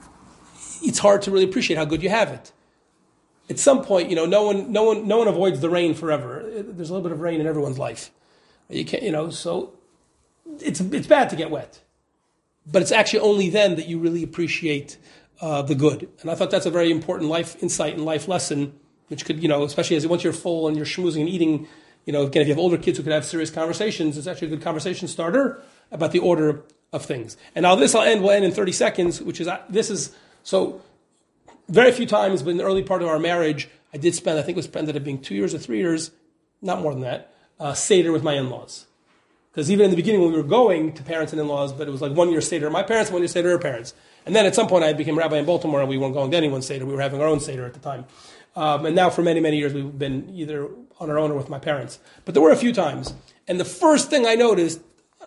it's hard to really appreciate how good you have it. At some point, you know, no one, no one, no one avoids the rain forever. There's a little bit of rain in everyone's life. You can't, you know, so it's it's bad to get wet, but it's actually only then that you really appreciate uh, the good. And I thought that's a very important life insight and life lesson, which could, you know, especially as once you're full and you're schmoozing and eating, you know, again, if you have older kids who could have serious conversations, it's actually a good conversation starter about the order of things. And now this I'll end. We'll end in thirty seconds, which is this is so. Very few times, but in the early part of our marriage, I did spend, I think it was ended up being two years or three years, not more than that, uh, Seder with my in-laws. Because even in the beginning when we were going to parents and in-laws, but it was like one year Seder my parents, one year Seder her parents. And then at some point I became rabbi in Baltimore and we weren't going to anyone's Seder. We were having our own Seder at the time. Um, and now for many, many years we've been either on our own or with my parents. But there were a few times. And the first thing I noticed,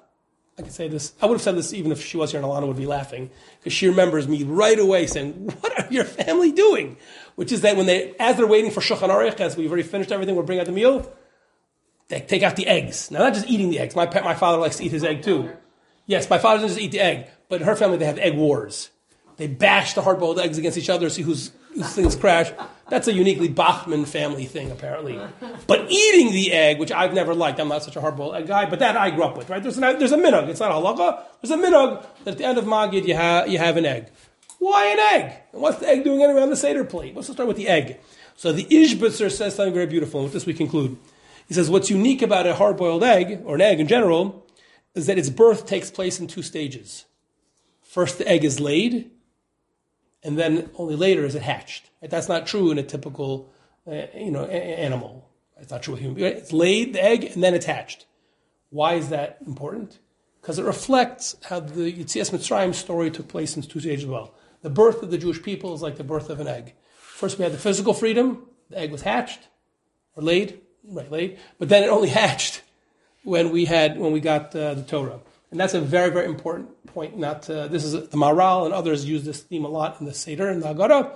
I can say this, I would have said this even if she was here and Alana would be laughing, because she remembers me right away saying, what are your family doing? Which is that when they, as they're waiting for Shulchan Aruch, as we've already finished everything, we'll bring out the meal, they take out the eggs. Now, not just eating the eggs. My my father likes to eat his egg too. Yes, my father doesn't just eat the egg, but in her family they have egg wars. They bash the hard-boiled eggs against each other, see whose, whose things crash. That's a uniquely Bachman family thing, apparently. But eating the egg, which I've never liked, I'm not such a hard-boiled egg guy, but that I grew up with, right? There's, an, there's a minhag. It's not a halacha. There's a minhag that at the end of Magid you, ha, you have an egg. Why an egg? And what's the egg doing anyway on the Seder plate? What's the story with the egg? So the Ishbitzer says something very beautiful, and with this we conclude. He says, what's unique about a hard-boiled egg, or an egg in general, is that its birth takes place in two stages. First, the egg is laid, and then only later is it hatched. Right? That's not true in a typical, uh, you know, a- animal. It's not true with human beings. It's laid, the egg, and then it's hatched. Why is that important? Because it reflects how the Yetzias Mitzrayim story took place in two stages as well. The birth of the Jewish people is like the birth of an egg. First we had the physical freedom, the egg was hatched, or laid, right, laid, but then it only hatched when we had, when we got uh, the Torah. And that's a very, very important point. Not uh, this is the Maharal and others use this theme a lot in the Seder and the Haggadah.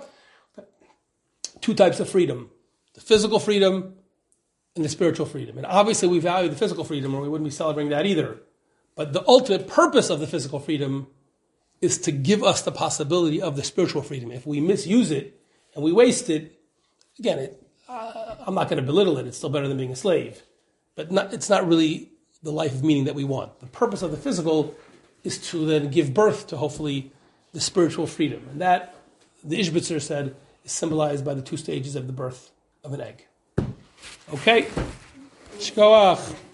Two types of freedom: the physical freedom and the spiritual freedom. And obviously, we value the physical freedom, or we wouldn't be celebrating that either. But the ultimate purpose of the physical freedom is to give us the possibility of the spiritual freedom. If we misuse it and we waste it, again, it, uh, I'm not going to belittle it. It's still better than being a slave, but not, it's not really the life of meaning that we want. The purpose of the physical is to then give birth to, hopefully, the spiritual freedom. And that, the Ishbitzer said, is symbolized by the two stages of the birth of an egg. Okay. Shkoach.